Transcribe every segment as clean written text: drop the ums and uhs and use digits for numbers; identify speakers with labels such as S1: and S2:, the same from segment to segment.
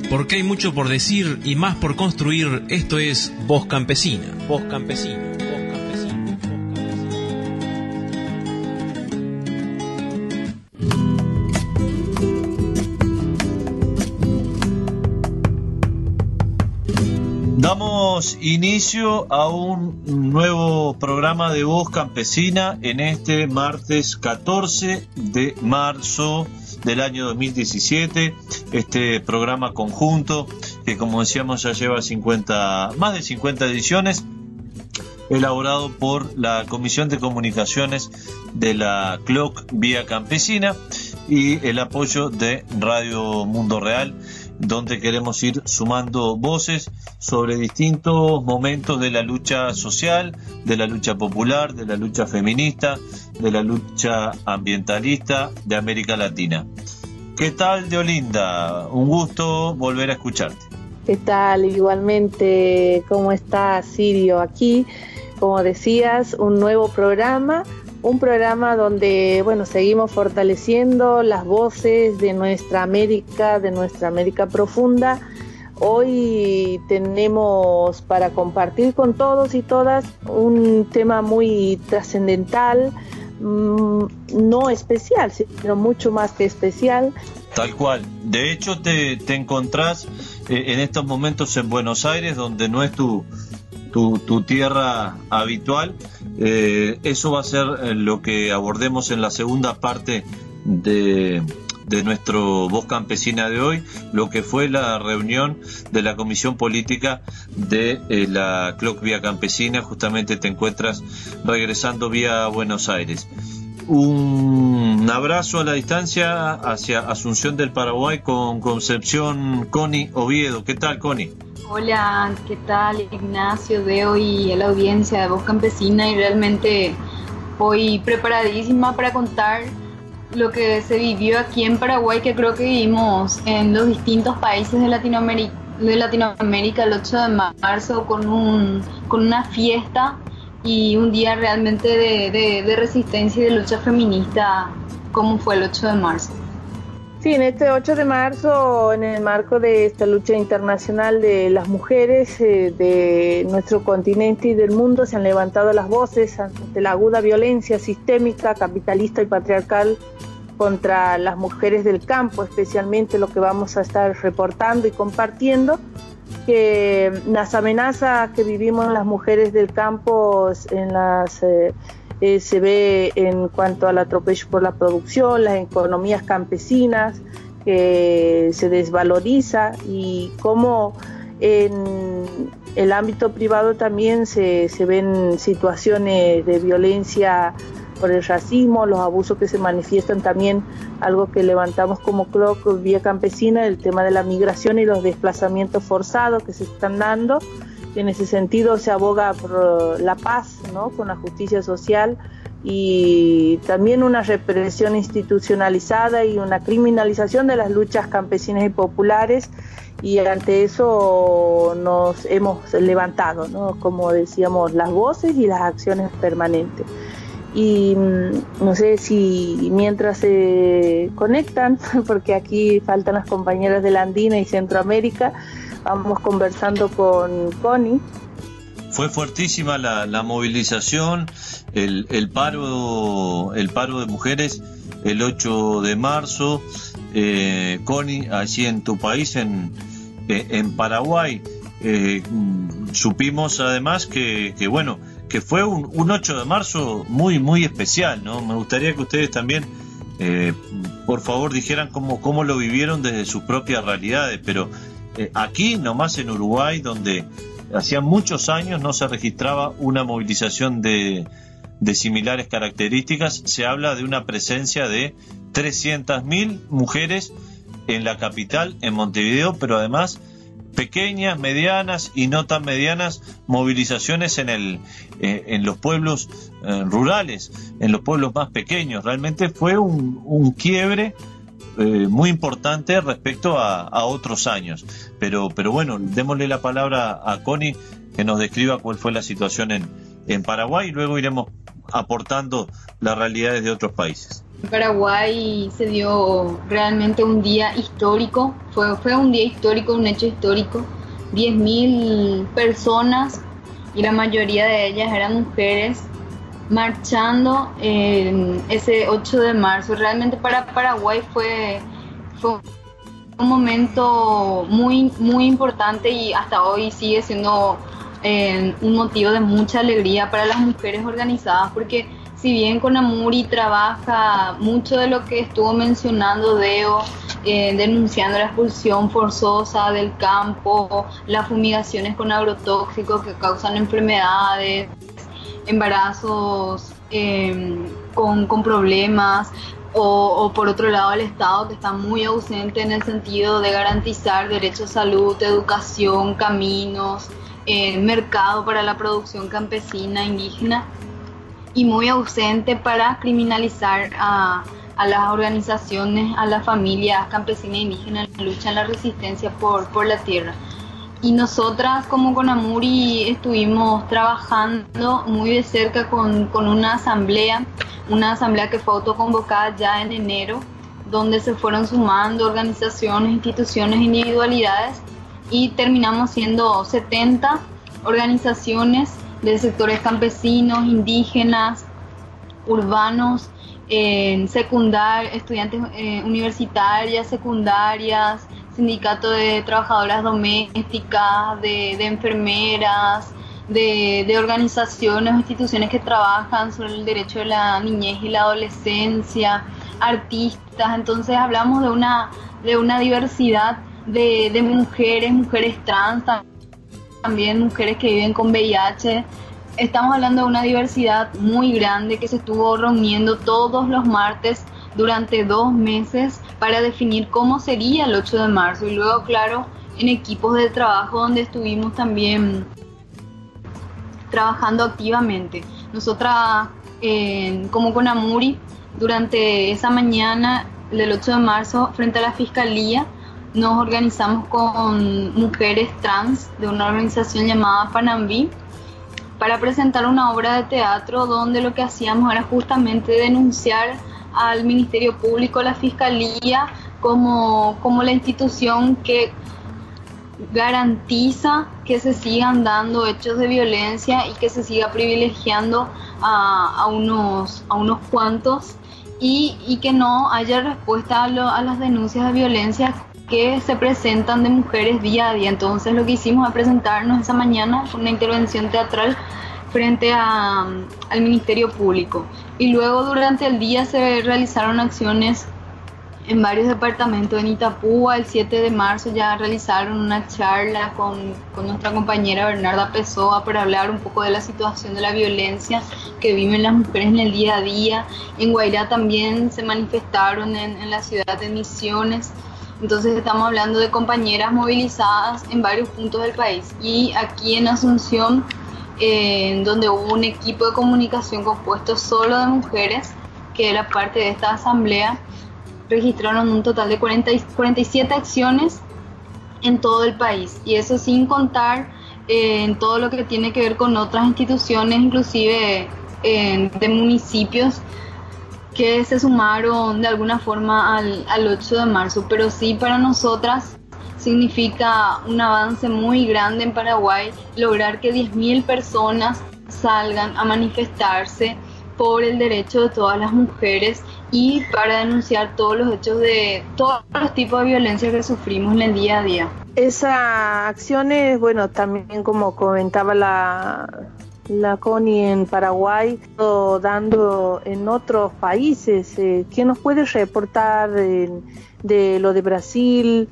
S1: Porque hay mucho por decir y más por construir. Esto es Voz Campesina. Voz Campesina. Voz Campesina.
S2: Damos inicio a un nuevo programa de Voz Campesina en este martes 14 de marzo del año 2017, este programa conjunto que, como decíamos, ya lleva más de 50 ediciones, elaborado por la Comisión de Comunicaciones de la CLOC Vía Campesina y el apoyo de Radio Mundo Real, donde queremos ir sumando voces sobre distintos momentos de la lucha social, de la lucha popular, de la lucha feminista, de la lucha ambientalista de América Latina. ¿Qué tal, Deolinda? Un gusto volver a escucharte.
S3: ¿Qué tal? Igualmente, ¿cómo estás, Sirio? Aquí, como decías, un nuevo programa. Un programa donde, seguimos fortaleciendo las voces de nuestra América profunda. Hoy tenemos para compartir con todos y todas un tema muy trascendental, no especial, sino mucho más que especial.
S2: Tal cual. De hecho, te encontrás en estos momentos en Buenos Aires, donde no es tu tierra habitual. Eso va a ser lo que abordemos en la segunda parte de nuestro Voz Campesina de hoy, lo que fue la reunión de la Comisión Política de la CLOC Vía Campesina. Justamente te encuentras regresando vía Buenos Aires. Un abrazo a la distancia hacia Asunción del Paraguay con Concepción Connie Oviedo. ¿Qué tal, Connie?
S4: Hola, ¿qué tal, Ignacio, Deo y a la audiencia de Voz Campesina? Y realmente hoy preparadísima para contar lo que se vivió aquí en Paraguay, que creo que vivimos en los distintos países de Latinoamérica el 8 de marzo con una fiesta y un día realmente de resistencia y de lucha feminista, como fue el 8 de marzo.
S3: Sí, en este 8 de marzo, en el marco de esta lucha internacional de las mujeres de nuestro continente y del mundo, se han levantado las voces ante la aguda violencia sistémica, capitalista y patriarcal contra las mujeres del campo, especialmente lo que vamos a estar reportando y compartiendo, que las amenazas que vivimos las mujeres del campo se ve en cuanto al atropello por la producción, las economías campesinas, que se desvaloriza, y cómo en el ámbito privado también se ven situaciones de violencia por el racismo, los abusos que se manifiestan también, algo que levantamos como CLOC Vía Campesina, el tema de la migración y los desplazamientos forzados que se están dando. En ese sentido se aboga por la paz, ¿no?, con la justicia social, y también una represión institucionalizada y una criminalización de las luchas campesinas y populares, y ante eso nos hemos levantado, ¿no?, como decíamos, las voces y las acciones permanentes. Y no sé si mientras se conectan, porque aquí faltan las compañeras de la Andina y Centroamérica, vamos conversando con Connie.
S2: Fue fuertísima la movilización, el paro de mujeres el 8 de marzo. Connie, allí en tu país, en Paraguay, supimos además que fue un 8 de marzo muy, muy especial, ¿no? Me gustaría que ustedes también, por favor, dijeran cómo lo vivieron desde sus propias realidades, pero aquí nomás en Uruguay, donde hacía muchos años no se registraba una movilización de similares características, se habla de una presencia de 300.000 mujeres en la capital, en Montevideo, pero además pequeñas, medianas y no tan medianas movilizaciones en los pueblos rurales, en los pueblos más pequeños. Realmente fue un quiebre muy importante respecto a otros años. Pero bueno, démosle la palabra a Connie, que nos describa cuál fue la situación en Paraguay, y luego iremos aportando las realidades de otros países.
S4: Paraguay se dio realmente un día histórico, fue un día histórico, un hecho histórico. 10.000 personas, y la mayoría de ellas eran mujeres, marchando ese 8 de marzo. Realmente para Paraguay fue un momento muy, muy importante, y hasta hoy sigue siendo un motivo de mucha alegría para las mujeres organizadas, porque si bien CONAMURI trabaja mucho de lo que estuvo mencionando Deo, denunciando la expulsión forzosa del campo, las fumigaciones con agrotóxicos que causan enfermedades, embarazos con problemas, o por otro lado el Estado, que está muy ausente en el sentido de garantizar derechos a salud, educación, caminos, mercado para la producción campesina, indígena, y muy ausente para criminalizar a las organizaciones, a las familias campesinas e indígenas en la lucha, en la resistencia por la tierra. Y nosotras como CONAMURI estuvimos trabajando muy de cerca con una asamblea que fue autoconvocada ya en enero, donde se fueron sumando organizaciones, instituciones, individualidades, y terminamos siendo 70 organizaciones de sectores campesinos, indígenas, urbanos, estudiantes universitarias, secundarias, sindicato de trabajadoras domésticas, de enfermeras, de organizaciones o instituciones que trabajan sobre el derecho de la niñez y la adolescencia, artistas. Entonces hablamos de una diversidad de mujeres trans, también mujeres que viven con VIH. Estamos hablando de una diversidad muy grande que se estuvo reuniendo todos los martes durante 2 meses para definir cómo sería el 8 de marzo, y luego, claro, en equipos de trabajo donde estuvimos también trabajando activamente. Nosotras como CONAMURI, durante esa mañana del 8 de marzo, frente a la Fiscalía, nos organizamos con mujeres trans de una organización llamada Panambí para presentar una obra de teatro donde lo que hacíamos era justamente denunciar al Ministerio Público, la Fiscalía, como la institución que garantiza que se sigan dando hechos de violencia y que se siga privilegiando a unos cuantos, y que no haya respuesta a las denuncias de violencia que se presentan de mujeres día a día. Entonces lo que hicimos es presentarnos esa mañana con una intervención teatral frente al Ministerio Público, y luego durante el día se realizaron acciones en varios departamentos. En Itapúa, el 7 de marzo ya realizaron una charla con nuestra compañera Bernarda Pessoa para hablar un poco de la situación de la violencia que viven las mujeres en el día a día. En Guairá también se manifestaron en la ciudad de Misiones. Entonces estamos hablando de compañeras movilizadas en varios puntos del país. Y aquí en Asunción, donde hubo un equipo de comunicación compuesto solo de mujeres, que era parte de esta asamblea, registraron un total de 47 acciones en todo el país. Y eso sin contar en todo lo que tiene que ver con otras instituciones, inclusive de municipios, que se sumaron de alguna forma al 8 de marzo. Pero sí, para nosotras significa un avance muy grande en Paraguay lograr que 10.000 personas salgan a manifestarse por el derecho de todas las mujeres y para denunciar todos los hechos de todos los tipos de violencia que sufrimos en el día a día.
S3: Esa acción es, bueno, también como comentaba la CONI en Paraguay, dando en otros países. ¿Qué nos puede reportar de lo de Brasil?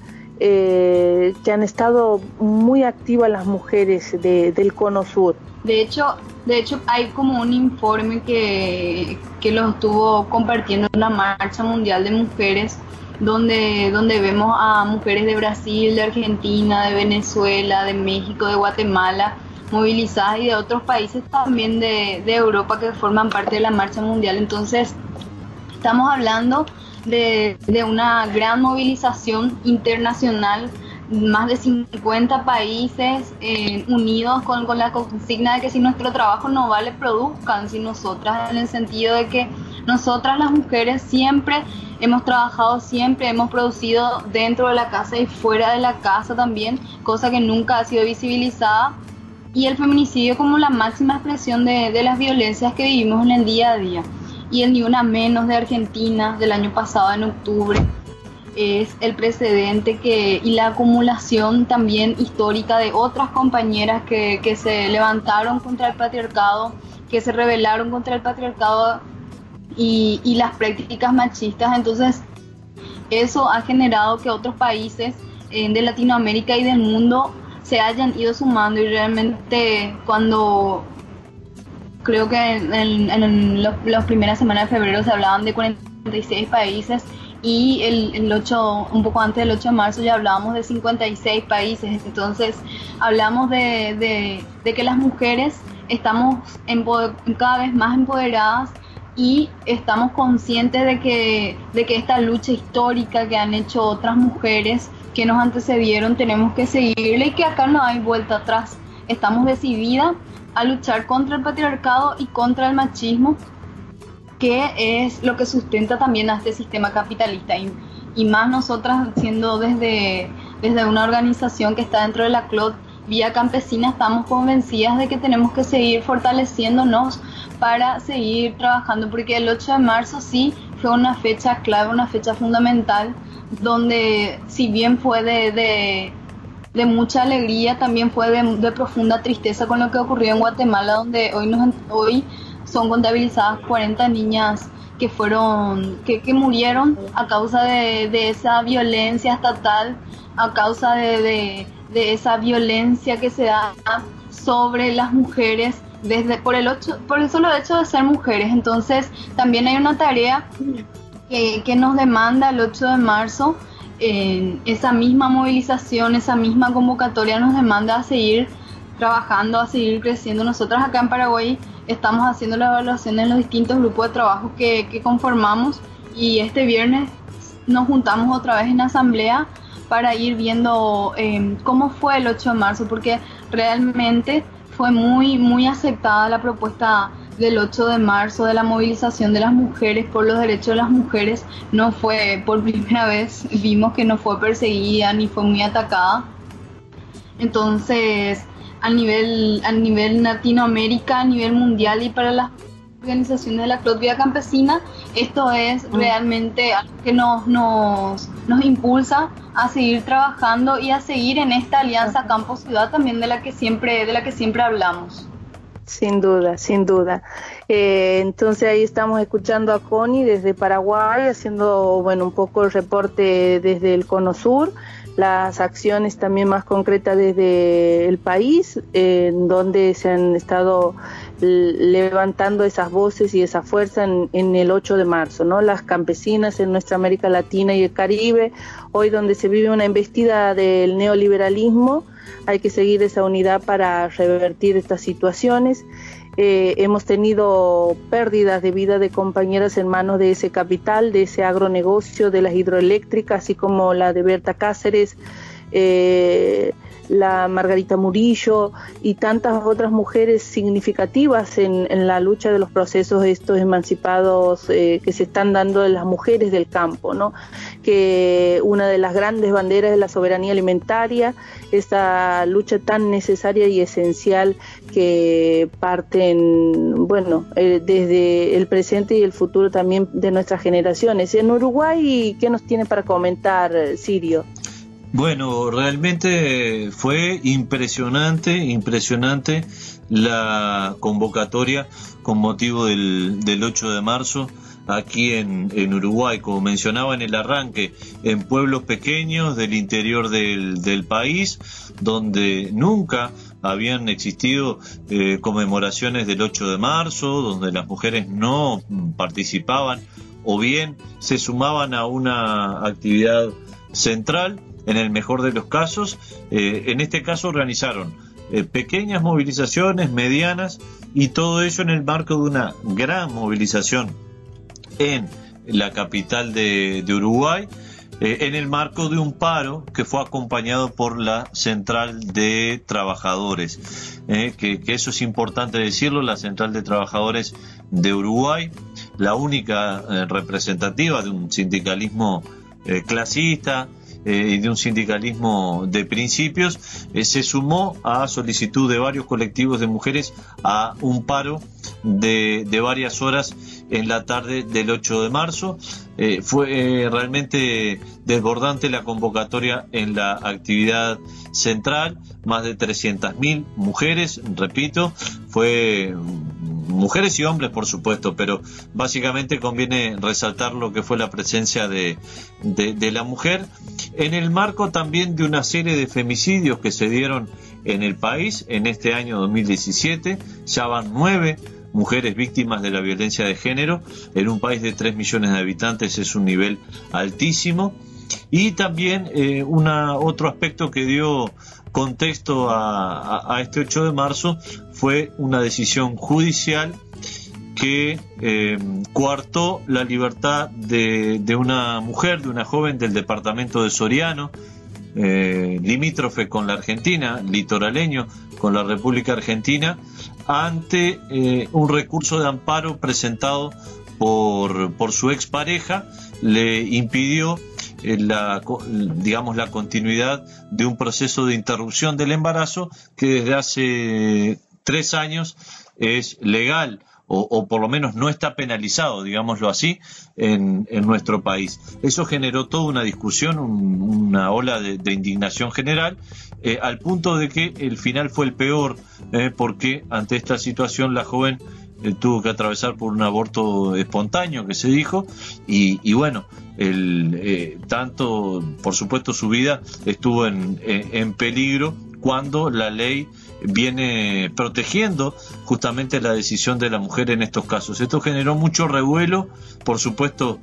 S3: Que han estado muy activas las mujeres del Cono Sur.
S4: De hecho hay como un informe que lo estuvo compartiendo en la Marcha Mundial de Mujeres, donde vemos a mujeres de Brasil, de Argentina, de Venezuela, de México, de Guatemala, movilizadas, y de otros países también de Europa que forman parte de la Marcha Mundial. Entonces estamos hablando de una gran movilización internacional, más de 50 países unidos con la consigna de que si nuestro trabajo no vale, produzcan, si nosotras, en el sentido de que Nosotras las mujeres siempre hemos trabajado, siempre hemos producido dentro de la casa y fuera de la casa también, cosa que nunca ha sido visibilizada. Y el feminicidio como la máxima expresión de las violencias que vivimos en el día a día. Y el Ni Una Menos de Argentina del año pasado, en octubre, es el precedente y la acumulación también histórica de otras compañeras que se levantaron contra el patriarcado, que se rebelaron contra el patriarcado y las prácticas machistas. Entonces, eso ha generado que otros países de Latinoamérica y del mundo se hayan ido sumando, y realmente cuando creo que en las primeras semanas de febrero se hablaban de 46 países y el 8, un poco antes del 8 de marzo ya hablábamos de 56 países. Entonces hablamos de que las mujeres estamos cada vez más empoderadas y estamos conscientes de que esta lucha histórica que han hecho otras mujeres que nos antecedieron tenemos que seguirla, y que acá no hay vuelta atrás. Estamos decididas a luchar contra el patriarcado y contra el machismo, que es lo que sustenta también a este sistema capitalista, y más nosotras siendo desde una organización que está dentro de la CLOT Vía Campesina, estamos convencidas de que tenemos que seguir fortaleciéndonos para seguir trabajando, porque el 8 de marzo sí fue una fecha clave, una fecha fundamental, donde si bien fue de mucha alegría, también fue de profunda tristeza con lo que ocurrió en Guatemala, donde hoy son contabilizadas 40 niñas que murieron a causa de esa violencia estatal, a causa de esa violencia que se da sobre las mujeres por el solo hecho de ser mujeres. Entonces también hay una tarea que nos demanda el 8 de marzo. Esa misma movilización, esa misma convocatoria nos demanda a seguir trabajando, a seguir creciendo. Nosotras acá en Paraguay estamos haciendo la evaluación en los distintos grupos de trabajo que conformamos, y este viernes nos juntamos otra vez en asamblea para ir viendo cómo fue el 8 de marzo, porque realmente fue muy, muy aceptada la propuesta del 8 de marzo, de la movilización de las mujeres por los derechos de las mujeres. No fue por primera vez, vimos que no fue perseguida ni fue muy atacada. Entonces, a nivel Latinoamérica, a nivel mundial y para las organizaciones de la CLOT Vía Campesina, esto es realmente algo que nos impulsa a seguir trabajando y a seguir en esta alianza campo-ciudad también de la que siempre hablamos.
S3: Sin duda, sin duda. Entonces ahí estamos escuchando a Connie desde Paraguay, haciendo un poco el reporte desde el Cono Sur, las acciones también más concretas desde el país, en donde se han estado levantando esas voces y esa fuerza en el 8 de marzo, ¿no? Las campesinas en nuestra América Latina y el Caribe, hoy donde se vive una embestida del neoliberalismo, hay que seguir esa unidad para revertir estas situaciones. Hemos tenido pérdidas de vida de compañeras en manos de ese capital, de ese agronegocio, de las hidroeléctricas, así como la de Berta Cáceres, la Margarita Murillo y tantas otras mujeres significativas en la lucha de los procesos estos emancipados que se están dando de las mujeres del campo, ¿no? Que una de las grandes banderas es la soberanía alimentaria, esta lucha tan necesaria y esencial que parten, desde el presente y el futuro también de nuestras generaciones. En Uruguay, ¿qué nos tiene para comentar, Sirio?
S2: Bueno, realmente fue impresionante la convocatoria con motivo del 8 de marzo aquí en Uruguay, como mencionaba en el arranque, en pueblos pequeños del interior del país, donde nunca habían existido conmemoraciones del 8 de marzo, donde las mujeres no participaban o bien se sumaban a una actividad central. En el mejor de los casos, en este caso organizaron pequeñas movilizaciones, medianas, y todo ello en el marco de una gran movilización en la capital de Uruguay, en el marco de un paro que fue acompañado por la Central de Trabajadores, que eso es importante decirlo, la Central de Trabajadores de Uruguay, la única representativa de un sindicalismo clasista y de un sindicalismo de principios, se sumó a solicitud de varios colectivos de mujeres a un paro de varias horas en la tarde del 8 de marzo. Fue realmente desbordante la convocatoria en la actividad central, más de 300.000 mujeres, repito, fue mujeres y hombres por supuesto, pero básicamente conviene resaltar lo que fue la presencia de la mujer, en el marco también de una serie de femicidios que se dieron en el país en este año 2017, ya van 9 mujeres víctimas de la violencia de género, en un país de 3 millones de habitantes es un nivel altísimo, y también otro aspecto que dio contexto a este 8 de marzo fue una decisión judicial que coartó la libertad de una mujer, de una joven del departamento de Soriano, limítrofe con la Argentina, litoraleño con la República Argentina, ante un recurso de amparo presentado por su expareja. Le impidió la continuidad de un proceso de interrupción del embarazo que desde hace 3 años es legal o por lo menos no está penalizado, digámoslo así, en nuestro país. Eso generó toda una discusión, una ola de indignación general, al punto de que el final fue el peor, porque ante esta situación la joven tuvo que atravesar por un aborto espontáneo, que se dijo, y bueno, tanto, por supuesto, su vida estuvo en peligro cuando la ley viene protegiendo justamente la decisión de la mujer en estos casos. Esto generó mucho revuelo, por supuesto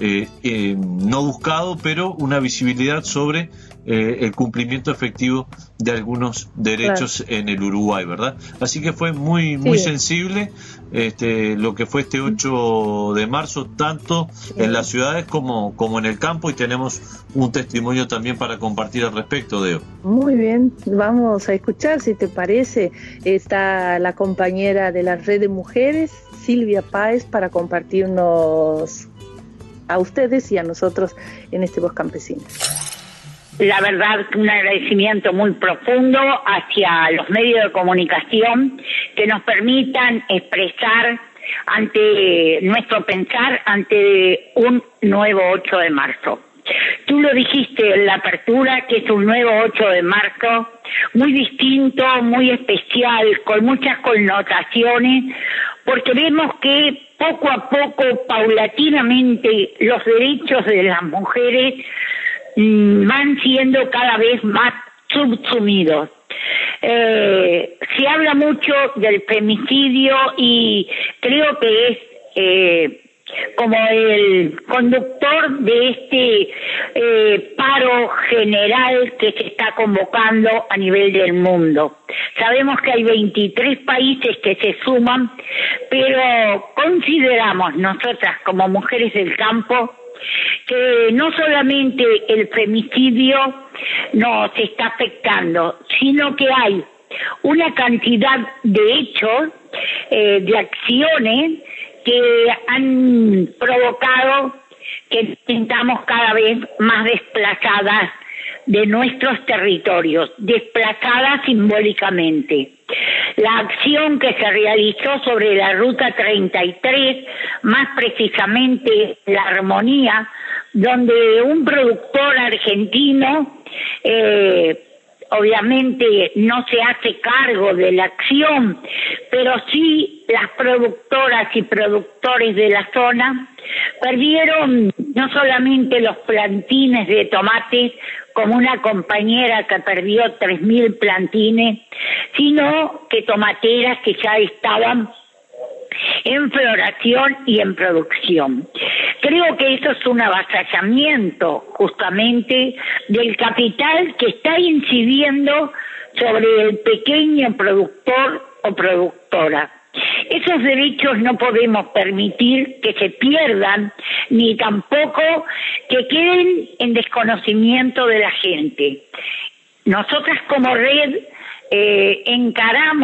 S2: no buscado, pero una visibilidad sobre el cumplimiento efectivo de algunos derechos, claro, en el Uruguay, ¿verdad? Así que fue muy sensible lo que fue este 8 de marzo, tanto en las ciudades como en el campo, y tenemos un testimonio también para compartir al respecto, Deo. Muy bien, vamos a escuchar, si te parece, está la compañera de la Red de Mujeres, Silvia Páez, para compartirnos a ustedes y a nosotros en este Voz Campesina.
S5: La verdad, un agradecimiento muy profundo hacia los medios de comunicación que nos permitan expresar ante nuestro pensar ante un nuevo 8 de marzo. Tú lo dijiste en la apertura, que es un nuevo 8 de marzo, muy distinto, muy especial, con muchas connotaciones, porque vemos que poco a poco, paulatinamente, los derechos de las mujeres van siendo cada vez más subsumidos. Se habla mucho del femicidio y creo que es como el conductor de este paro general que se está convocando a nivel del mundo. Sabemos que hay 23 países que se suman, pero consideramos nosotras como mujeres del campo que no solamente el femicidio nos está afectando, sino que hay una cantidad de hechos, de acciones que han provocado que nos sintamos cada vez más desplazadas de nuestros territorios, desplazadas simbólicamente. La acción que se realizó sobre la Ruta 33, más precisamente La Armonía, donde un productor argentino obviamente no se hace cargo de la acción, pero sí las productoras y productores de la zona perdieron no solamente los plantines de tomates, como una compañera que perdió 3.000 plantines, sino que tomateras que ya estaban en floración y en producción. Creo que eso es un avasallamiento justamente del capital que está incidiendo sobre el pequeño productor o productora. Esos derechos no podemos permitir que se pierdan, ni tampoco que queden en desconocimiento de la gente. Nosotras como red encaramos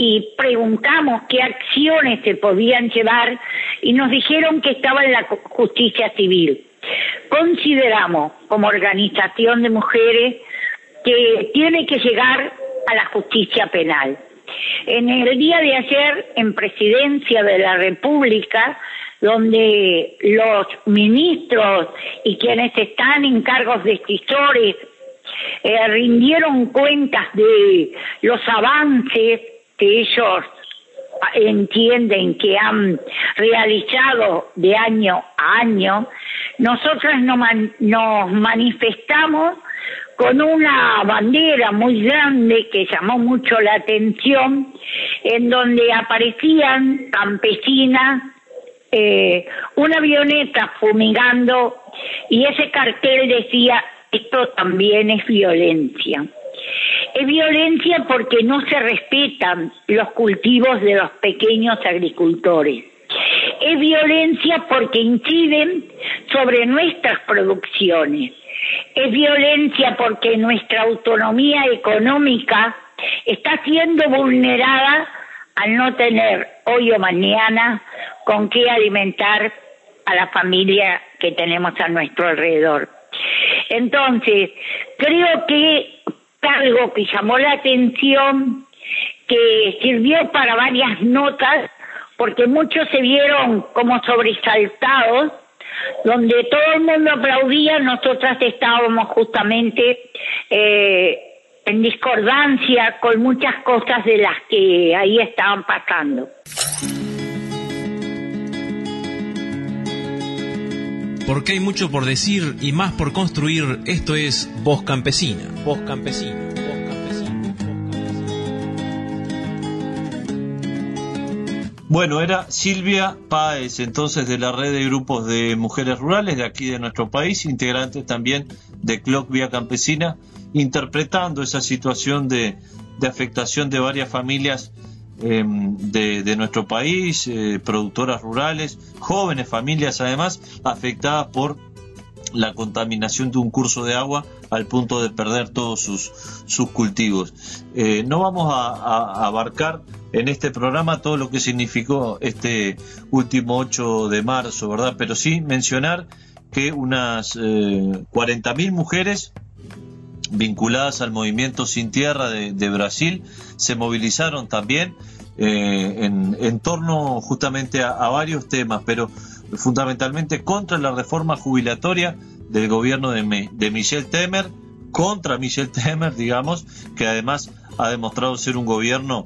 S5: y preguntamos qué acciones se podían llevar y nos dijeron que estaba en la justicia civil. Consideramos como organización de mujeres que tiene que llegar a la justicia penal. En el día de ayer, en Presidencia de la República, donde los ministros y quienes están en cargos decisores rindieron cuentas de los avances que ellos entienden que han realizado de año a año, nosotras nos manifestamos con una bandera muy grande que llamó mucho la atención, en donde aparecían campesinas, una avioneta fumigando, y ese cartel decía: esto también es violencia. Es violencia porque no se respetan los cultivos de los pequeños agricultores. Es violencia porque inciden sobre nuestras producciones. Es violencia porque nuestra autonomía económica está siendo vulnerada al no tener hoy o mañana con qué alimentar a la familia que tenemos a nuestro alrededor. Entonces, creo que algo que llamó la atención, que sirvió para varias notas, porque muchos se vieron como sobresaltados, donde todo el mundo aplaudía, nosotras estábamos justamente en discordancia con muchas cosas de las que ahí estaban pasando.
S1: Porque hay mucho por decir y más por construir. Esto es Voz Campesina. Voz Campesina. Voz Campesina.
S2: Bueno, era Silvia Páez, entonces, de la red de grupos de mujeres rurales de aquí de nuestro país, integrante también de CLOC Vía Campesina, interpretando esa situación de afectación de varias familias de nuestro país, productoras rurales, jóvenes familias además, afectadas por la contaminación de un curso de agua al punto de perder todos sus cultivos. No vamos a abarcar en este programa todo lo que significó este último 8 de marzo, ¿verdad? Pero sí mencionar que unas 40.000 mujeres vinculadas al movimiento Sin Tierra de Brasil se movilizaron también en torno justamente a varios temas, pero fundamentalmente contra la reforma jubilatoria del gobierno de Michel Temer, contra Michel Temer, digamos, que además ha demostrado ser un gobierno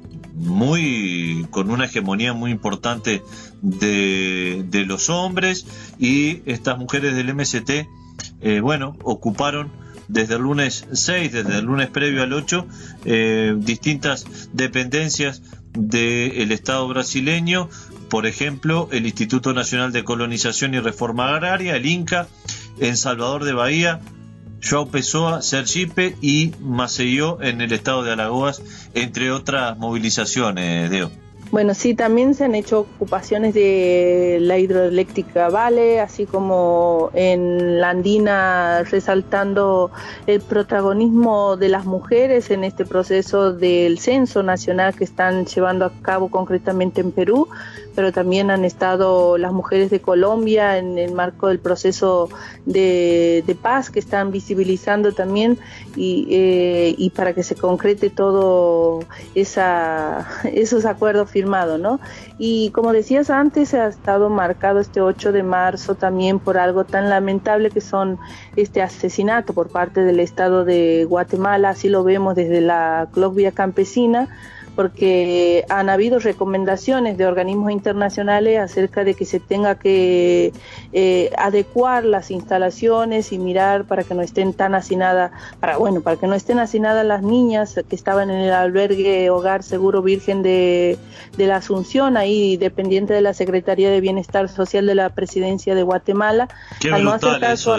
S2: con una hegemonía muy importante de los hombres, y estas mujeres del MST ocuparon desde el lunes 6, desde el lunes previo al 8, distintas dependencias del Estado brasileño, por ejemplo, el Instituto Nacional de Colonización y Reforma Agraria, el INCA, en Salvador de Bahía, João Pessoa, Sergipe y Maceió en el estado de Alagoas, entre otras movilizaciones, Deo.
S3: Bueno, sí, también se han hecho ocupaciones de la hidroeléctrica Vale, así como en la Andina, resaltando el protagonismo de las mujeres en este proceso del censo nacional que están llevando a cabo concretamente en Perú, pero también han estado las mujeres de Colombia en el marco del proceso de paz que están visibilizando también, y para que se concrete todo esos acuerdos firmados, ¿no? Y como decías antes, ha estado marcado este 8 de marzo también por algo tan lamentable que son este asesinato por parte del Estado de Guatemala. Así lo vemos desde la CLOC Vía Campesina, porque han habido recomendaciones de organismos internacionales acerca de que se tenga que adecuar las instalaciones y mirar para que no estén tan hacinadas, para que no estén hacinadas las niñas que estaban en el albergue Hogar Seguro Virgen de la Asunción, ahí dependiente de la Secretaría de Bienestar Social de la Presidencia de Guatemala.
S2: Qué al no hacer caso,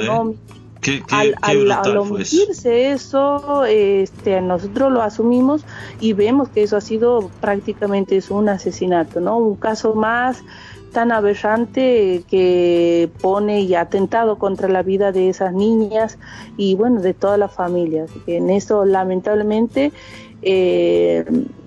S3: al omitirse eso, nosotros lo asumimos y vemos que eso ha sido prácticamente un asesinato, ¿no? Un caso más tan aberrante que pone y atentado contra la vida de esas niñas y bueno, de todas las familias. En eso lamentablemente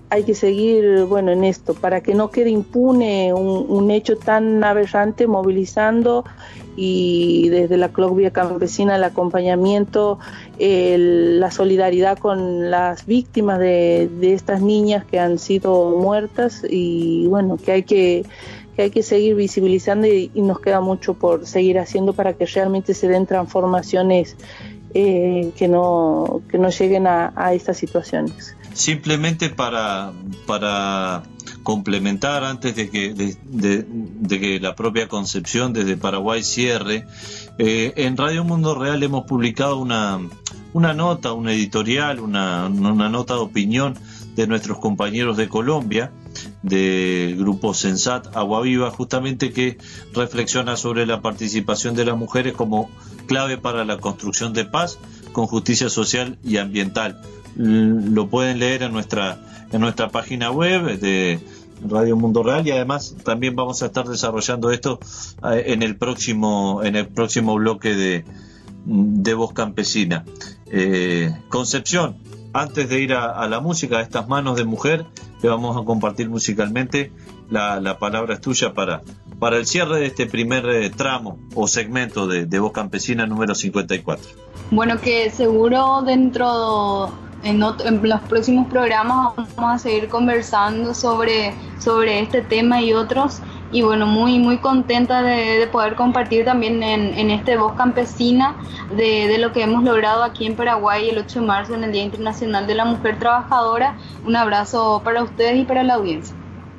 S3: hay que seguir, bueno, en esto, para que no quede impune un hecho tan aberrante, movilizando, y desde la CLOC Vía Campesina el acompañamiento, la solidaridad con las víctimas de estas niñas que han sido muertas, y bueno, que hay que seguir visibilizando, y nos queda mucho por seguir haciendo para que realmente se den transformaciones que no lleguen a estas situaciones.
S2: Simplemente para complementar, antes de que la propia Concepción desde Paraguay cierre, en Radio Mundo Real hemos publicado una nota, un editorial, una nota de opinión de nuestros compañeros de Colombia, del grupo Sensat Agua Viva, justamente, que reflexiona sobre la participación de las mujeres como clave para la construcción de paz con justicia social y ambiental. Lo pueden leer en nuestra página web de Radio Mundo Real, y además también vamos a estar desarrollando esto en el próximo bloque de Voz Campesina. Concepción, antes de ir a la música, a estas manos de mujer que vamos a compartir musicalmente, la palabra es tuya para el cierre de este primer tramo o segmento de Voz Campesina número 54.
S4: Bueno, que seguro en los próximos programas vamos a seguir conversando sobre este tema y otros, y bueno, muy muy contenta de poder compartir también en este Voz Campesina de lo que hemos logrado aquí en Paraguay el 8 de marzo en el Día Internacional de la Mujer Trabajadora. Un abrazo para ustedes y para la audiencia.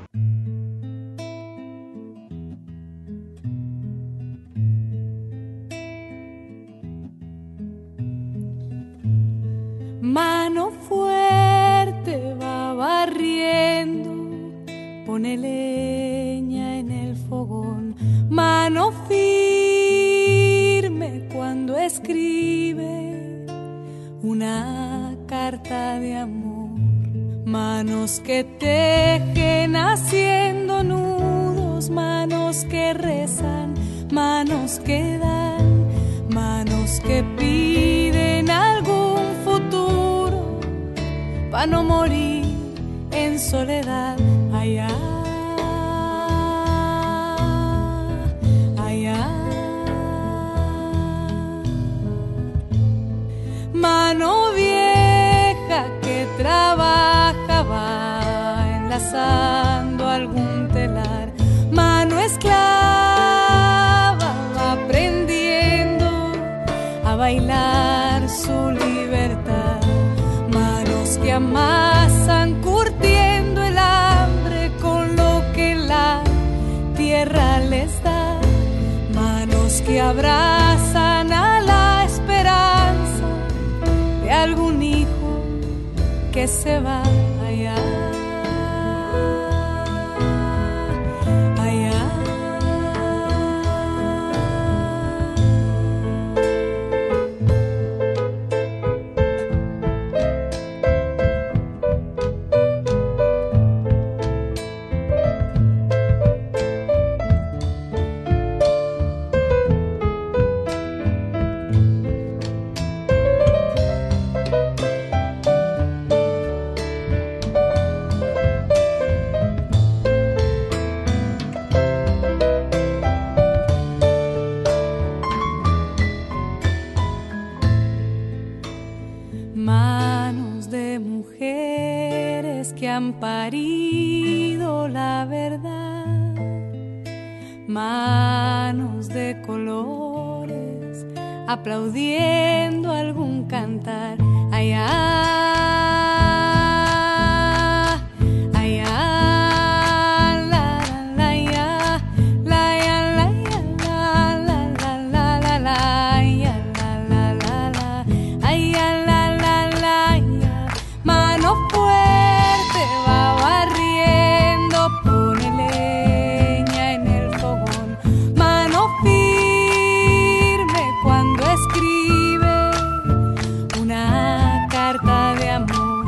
S6: Mano fuerte va barriendo, pone leña en el fogón. Mano firme cuando escribe una carta de amor. Manos que tejen haciendo nudos, manos que rezan, manos que dan, manos que piden algún futuro para no morir en soledad. Allá, allá. Mano vieja que trabajaba enlazando algún telar. Mano esclava va aprendiendo a bailar su libertad. Manos que amasan curtiendo el hambre con lo que la tierra les da. Manos que abrazan a la esperanza de algún hijo que se va allá. Manos de mujeres que han parido la verdad, manos de colores aplaudiendo algún cantar. Allá. Una carta de amor.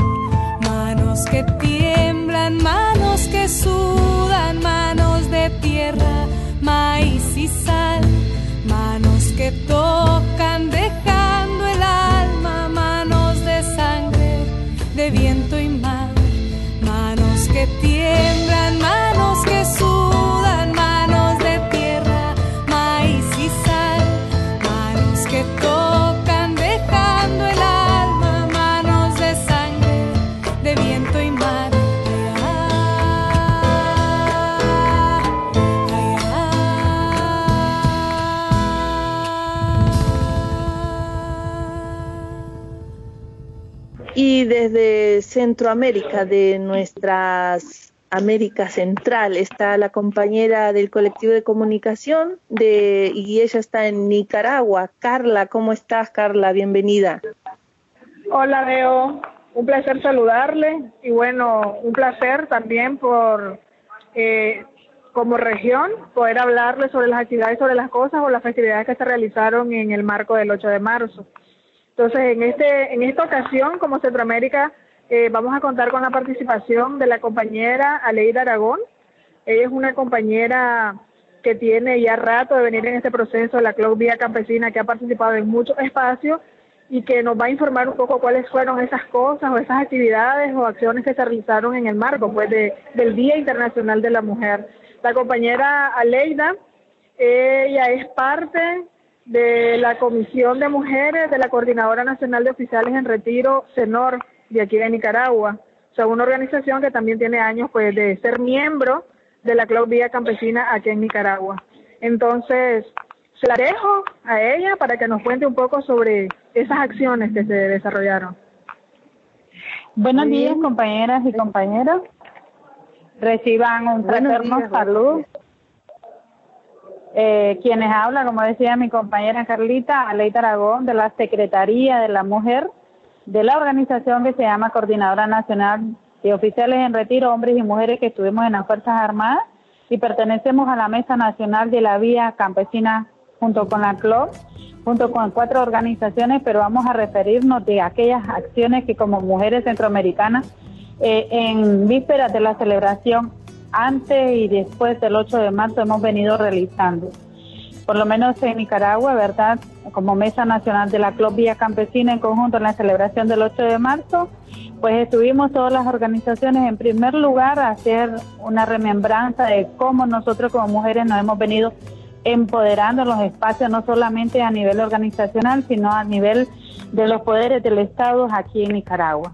S6: que tocan dejando el alma, manos de sangre, de viento y mar.
S3: Y desde Centroamérica, de nuestras América Central, está la compañera del colectivo de comunicación y ella está en Nicaragua. Carla, ¿cómo estás, Carla? Bienvenida.
S7: Hola, Leo. Un placer saludarle y bueno, un placer también por, como región, poder hablarle sobre las actividades, sobre las cosas o las festividades que se realizaron en el marco del 8 de marzo. Entonces, en esta ocasión, como Centroamérica, vamos a contar con la participación de la compañera Aleida Aragón. Ella es una compañera que tiene ya rato de venir en este proceso de la Club Vía Campesina, que ha participado en muchos espacios y que nos va a informar un poco cuáles fueron esas cosas o esas actividades o acciones que se realizaron en el marco pues, del Día Internacional de la Mujer. La compañera Aleida, ella es parte de la Comisión de Mujeres de la Coordinadora Nacional de Oficiales en Retiro, CENOR, de aquí de Nicaragua. O sea, una organización que también tiene años pues de ser miembro de la Club Vía Campesina aquí en Nicaragua. Entonces, se la dejo a ella para que nos cuente un poco sobre esas acciones que se desarrollaron.
S8: Buenos días, compañeras y compañeros. Reciban un fraterno saludo. Quienes hablan, como decía mi compañera Carlita, Aleida Aragón, de la Secretaría de la Mujer, de la organización que se llama Coordinadora Nacional de Oficiales en Retiro, Hombres y Mujeres que estuvimos en las Fuerzas Armadas, y pertenecemos a la Mesa Nacional de la Vía Campesina junto con la CLOP, junto con 4 organizaciones, pero vamos a referirnos de aquellas acciones que como mujeres centroamericanas, en vísperas de la celebración, antes y después del 8 de marzo hemos venido realizando. Por lo menos en Nicaragua, ¿verdad? Como Mesa Nacional de la CLOP Vía Campesina en conjunto en la celebración del 8 de marzo, pues estuvimos todas las organizaciones en primer lugar a hacer una remembranza de cómo nosotros como mujeres nos hemos venido empoderando en los espacios, no solamente a nivel organizacional, sino a nivel de los poderes del Estado aquí en Nicaragua.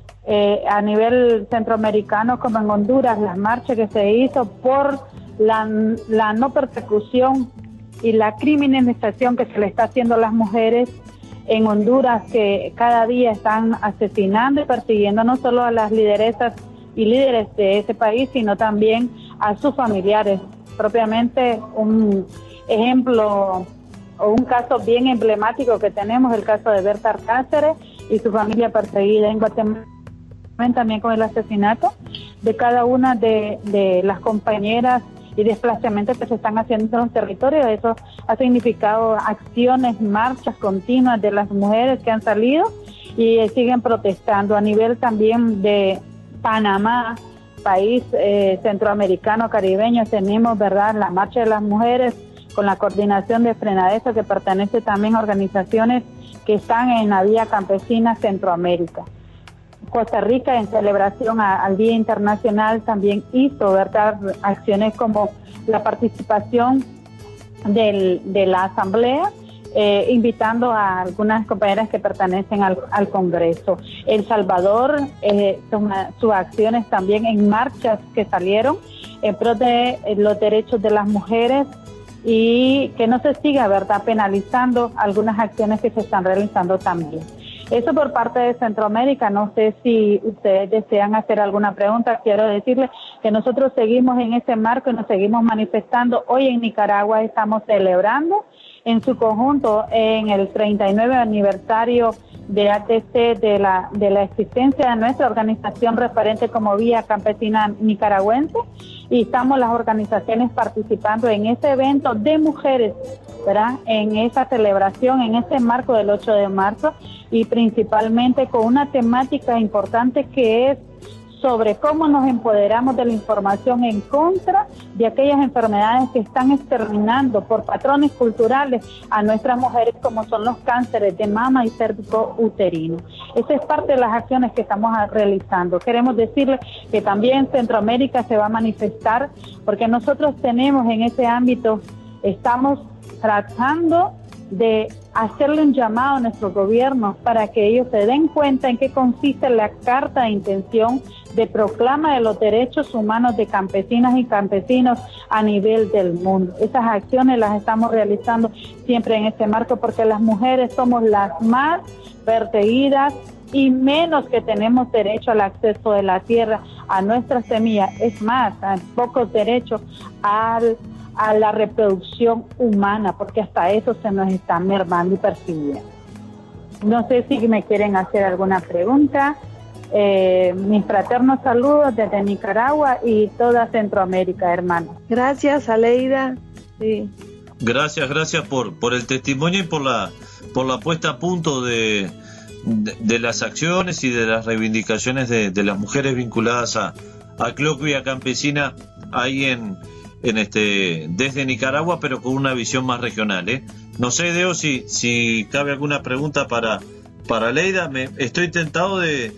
S8: A nivel centroamericano, como en Honduras, las marchas que se hizo por la no persecución y la criminalización que se le está haciendo a las mujeres en Honduras, que cada día están asesinando y persiguiendo no solo a las lideresas y líderes de ese país, sino también a sus familiares. Propiamente un ejemplo o un caso bien emblemático que tenemos, el caso de Berta Cáceres y su familia perseguida en Guatemala, también con el asesinato de cada una de las compañeras y desplazamientos que se están haciendo en los territorios. Eso ha significado acciones, marchas continuas de las mujeres que han salido y siguen protestando. A nivel también de Panamá, país centroamericano, caribeño, tenemos, ¿verdad?, la marcha de las mujeres con la coordinación de Frenadesa, que pertenece también a organizaciones que están en la Vía Campesina Centroamérica. Costa Rica, en celebración al Día Internacional, también hizo, ¿verdad?, acciones como la participación de la Asamblea, invitando a algunas compañeras que pertenecen al Congreso. El Salvador, sus acciones también en marchas que salieron en pro de los derechos de las mujeres y que no se siga, ¿verdad?, penalizando algunas acciones que se están realizando también. Eso por parte de Centroamérica. No sé si ustedes desean hacer alguna pregunta. Quiero decirles que nosotros seguimos en ese marco y nos seguimos manifestando. Hoy en Nicaragua estamos celebrando en su conjunto en el 39 aniversario de ATC de la existencia de nuestra organización referente como Vía Campesina Nicaragüense, y estamos las organizaciones participando en ese evento de mujeres, ¿verdad?, en esa celebración, en ese marco del 8 de marzo, y principalmente con una temática importante que es sobre cómo nos empoderamos de la información en contra de aquellas enfermedades que están exterminando por patrones culturales a nuestras mujeres, como son los cánceres de mama y cérvico uterino. Esa es parte de las acciones que estamos realizando. Queremos decirles que también Centroamérica se va a manifestar, porque nosotros tenemos en ese ámbito, estamos tratando de hacerle un llamado a nuestros gobiernos para que ellos se den cuenta en qué consiste la carta de intención de proclama de los derechos humanos de campesinas y campesinos a nivel del mundo. Esas acciones las estamos realizando siempre en este marco porque las mujeres somos las más perseguidas y menos que tenemos derecho al acceso de la tierra, a nuestra semilla, es más, a pocos derechos a la reproducción humana, porque hasta eso se nos está mermando y persiguiendo. No sé si me quieren hacer alguna pregunta. Mis fraternos saludos desde Nicaragua y toda Centroamérica, hermano.
S3: Gracias, Aleida. Sí.
S2: Gracias por el testimonio y por la puesta a punto de las acciones y de las reivindicaciones de las mujeres vinculadas a Cloquia Campesina ahí desde Nicaragua, pero con una visión más regional, ¿eh? No sé, Deo, si cabe alguna pregunta para Leida. Estoy tentado de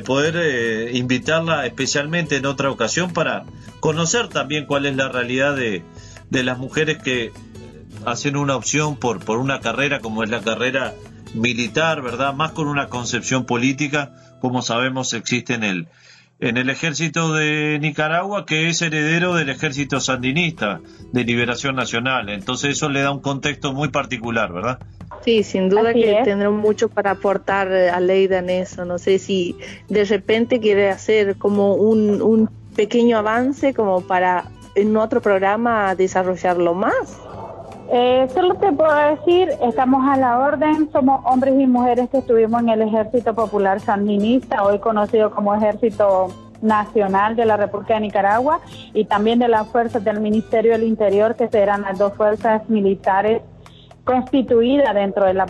S2: poder invitarla especialmente en otra ocasión para conocer también cuál es la realidad de las mujeres que hacen una opción por una carrera como es la carrera militar, ¿verdad? Más con una concepción política, como sabemos existe en el ejército de Nicaragua, que es heredero del ejército sandinista de Liberación Nacional. Entonces eso le da un contexto muy particular, ¿verdad?
S3: Sí, sin duda
S8: Así
S3: que
S8: es.
S3: tendrán mucho para aportar a Leida en eso. No sé si de repente quiere hacer como un pequeño avance como para en otro programa desarrollarlo más.
S8: Solo te puedo decir, estamos a la orden, somos hombres y mujeres que estuvimos en el Ejército Popular Sandinista, hoy conocido como Ejército Nacional de la República de Nicaragua, y también de las fuerzas del Ministerio del Interior, que serán las dos fuerzas militares constituidas dentro de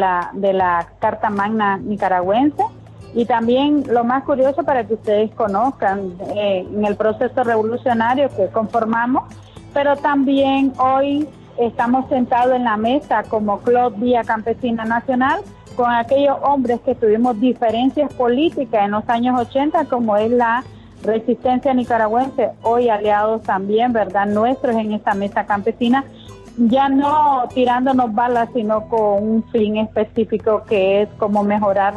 S8: la Carta Magna nicaragüense. Y también lo más curioso para que ustedes conozcan, en el proceso revolucionario que conformamos, pero también hoy estamos sentados en la mesa como Cloquia Campesina Nacional con aquellos hombres que tuvimos diferencias políticas en los años 80, como es la resistencia nicaragüense, hoy aliados también, ¿verdad?, nuestros en esta mesa campesina, ya no tirándonos balas, sino con un fin específico que es cómo mejorar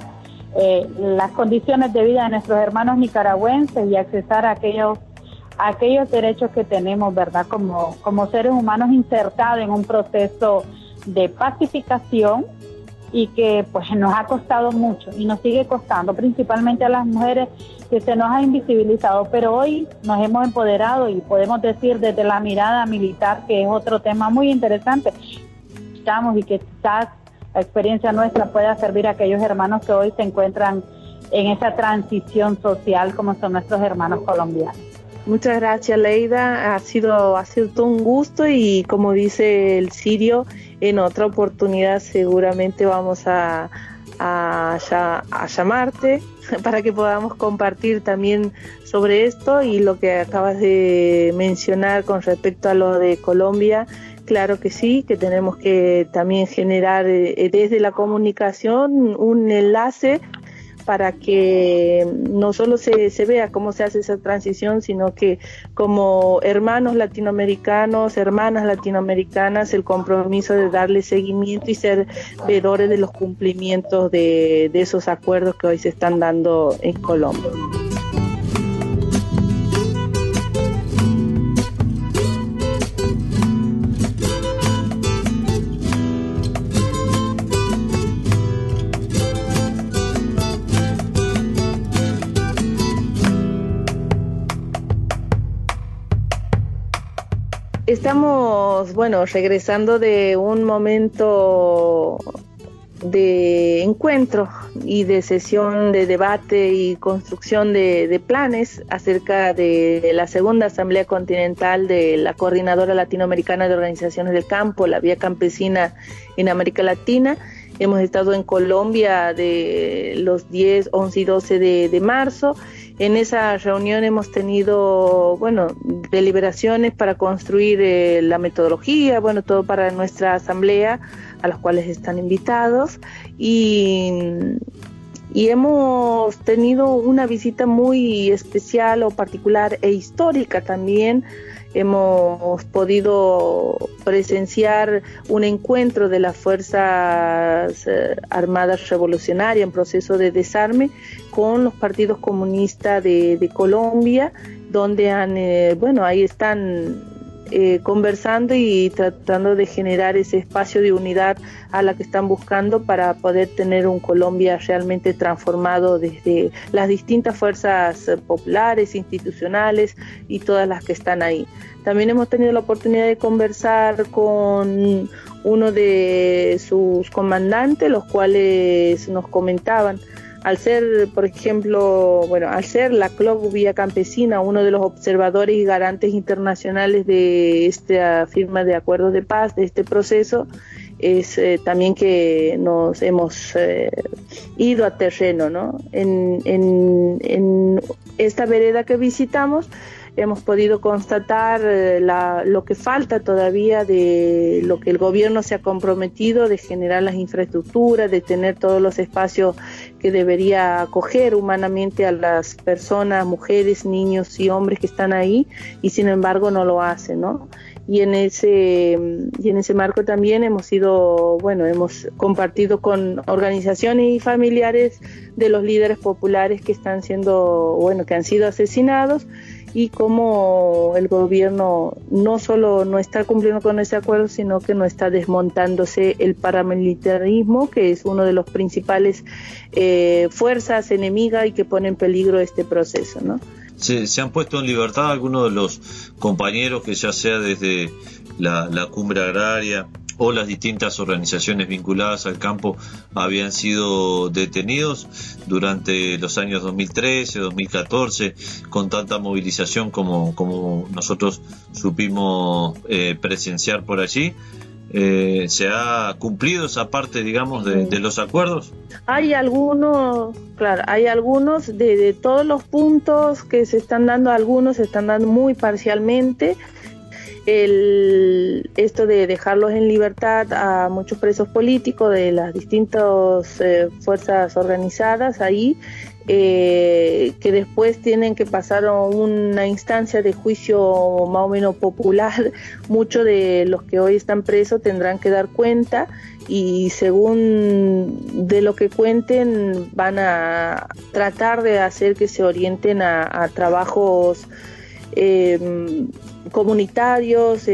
S8: las condiciones de vida de nuestros hermanos nicaragüenses y accesar a aquellos derechos que tenemos, ¿verdad?, como seres humanos insertados en un proceso de pacificación y que pues nos ha costado mucho y nos sigue costando, principalmente a las mujeres, que se nos ha invisibilizado, pero hoy nos hemos empoderado y podemos decir desde la mirada militar, que es otro tema muy interesante, estamos y que quizás la experiencia nuestra pueda servir a aquellos hermanos que hoy se encuentran en esa transición social como son nuestros hermanos colombianos.
S3: Muchas gracias, Leida. Ha sido todo un gusto y como dice el Sirio, en otra oportunidad seguramente vamos a llamarte para que podamos compartir también sobre esto y lo que acabas de mencionar con respecto a lo de Colombia. Claro que sí, que tenemos que también generar desde la comunicación un enlace para que no solo se vea cómo se hace esa transición, sino que como hermanos latinoamericanos, hermanas latinoamericanas, el compromiso de darle seguimiento y ser veedores de los cumplimientos de esos acuerdos que hoy se están dando en Colombia. Estamos, regresando de un momento de encuentro y de sesión de debate y construcción de planes acerca de la segunda Asamblea Continental de la Coordinadora Latinoamericana de Organizaciones del Campo, la Vía Campesina en América Latina. Hemos estado en Colombia de los 10, 11 y 12 de marzo. En esa reunión hemos tenido, deliberaciones para construir la metodología, todo para nuestra asamblea, a las cuales están invitados. Y y hemos tenido una visita muy especial o particular e histórica también. Hemos podido presenciar un encuentro de las Fuerzas Armadas Revolucionarias en proceso de desarme con los partidos comunistas de Colombia, donde ahí están conversando y tratando de generar ese espacio de unidad a la que están buscando para poder tener un Colombia realmente transformado desde las distintas fuerzas populares, institucionales y todas las que están ahí. También hemos tenido la oportunidad de conversar con uno de sus comandantes, los cuales nos comentaban, al ser, por ejemplo, al ser la CLOC Vía Campesina uno de los observadores y garantes internacionales de esta firma de acuerdos de paz, de este proceso, es también que nos hemos ido a terreno, ¿no? En esta vereda que visitamos, hemos podido constatar lo que falta todavía de lo que el gobierno se ha comprometido de generar las infraestructuras, de tener todos los espacios que debería acoger humanamente a las personas, mujeres, niños y hombres que están ahí, y sin embargo no lo hace, ¿no? Y en ese marco también hemos compartido con organizaciones y familiares de los líderes populares que han sido asesinados, y cómo el gobierno no solo no está cumpliendo con ese acuerdo, sino que no está desmontándose el paramilitarismo, que es uno de los principales fuerzas enemigas y que pone en peligro este proceso, ¿no?
S2: Se han puesto en libertad algunos de los compañeros que ya sea desde la cumbre agraria o las distintas organizaciones vinculadas al campo habían sido detenidos durante los años 2013, 2014, con tanta movilización como nosotros supimos presenciar por allí. ¿Se ha cumplido esa parte, digamos, de los acuerdos?
S3: Hay algunos de todos los puntos que se están dando, algunos se están dando muy parcialmente. Esto de dejarlos en libertad a muchos presos políticos de las distintas fuerzas organizadas ahí, que después tienen que pasar a una instancia de juicio más o menos popular. Muchos de los que hoy están presos tendrán que dar cuenta, y según de lo que cuenten van a tratar de hacer que se orienten a trabajos comunitarios,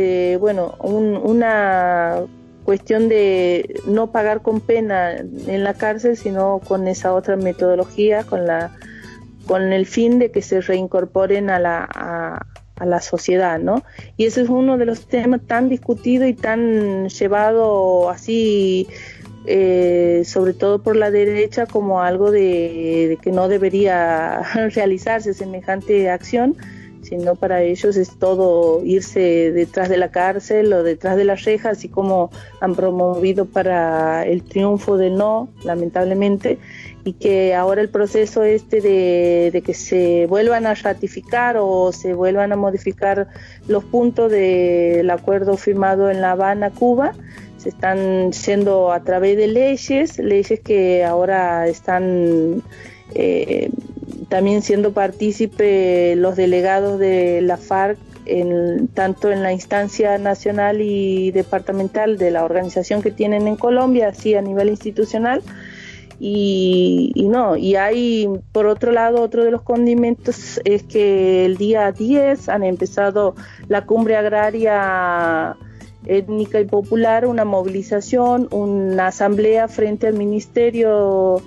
S3: una cuestión de no pagar con pena en la cárcel, sino con esa otra metodología, con el fin de que se reincorporen a la sociedad, ¿no? Y ese es uno de los temas tan discutidos y tan llevado así, sobre todo por la derecha, como algo de que no debería realizarse semejante acción, sino para ellos es todo irse detrás de la cárcel o detrás de las rejas, así como han promovido para el triunfo del no, lamentablemente, y que ahora el proceso de que se vuelvan a ratificar o se vuelvan a modificar los puntos del acuerdo firmado en La Habana, Cuba, se están yendo a través de leyes que ahora están también siendo partícipe los delegados de la FARC, tanto en la instancia nacional y departamental de la organización que tienen en Colombia, así a nivel institucional. Y hay, por otro lado, otro de los condimentos es que el día 10 han empezado la cumbre agraria étnica y popular, una movilización, una asamblea frente al Ministerio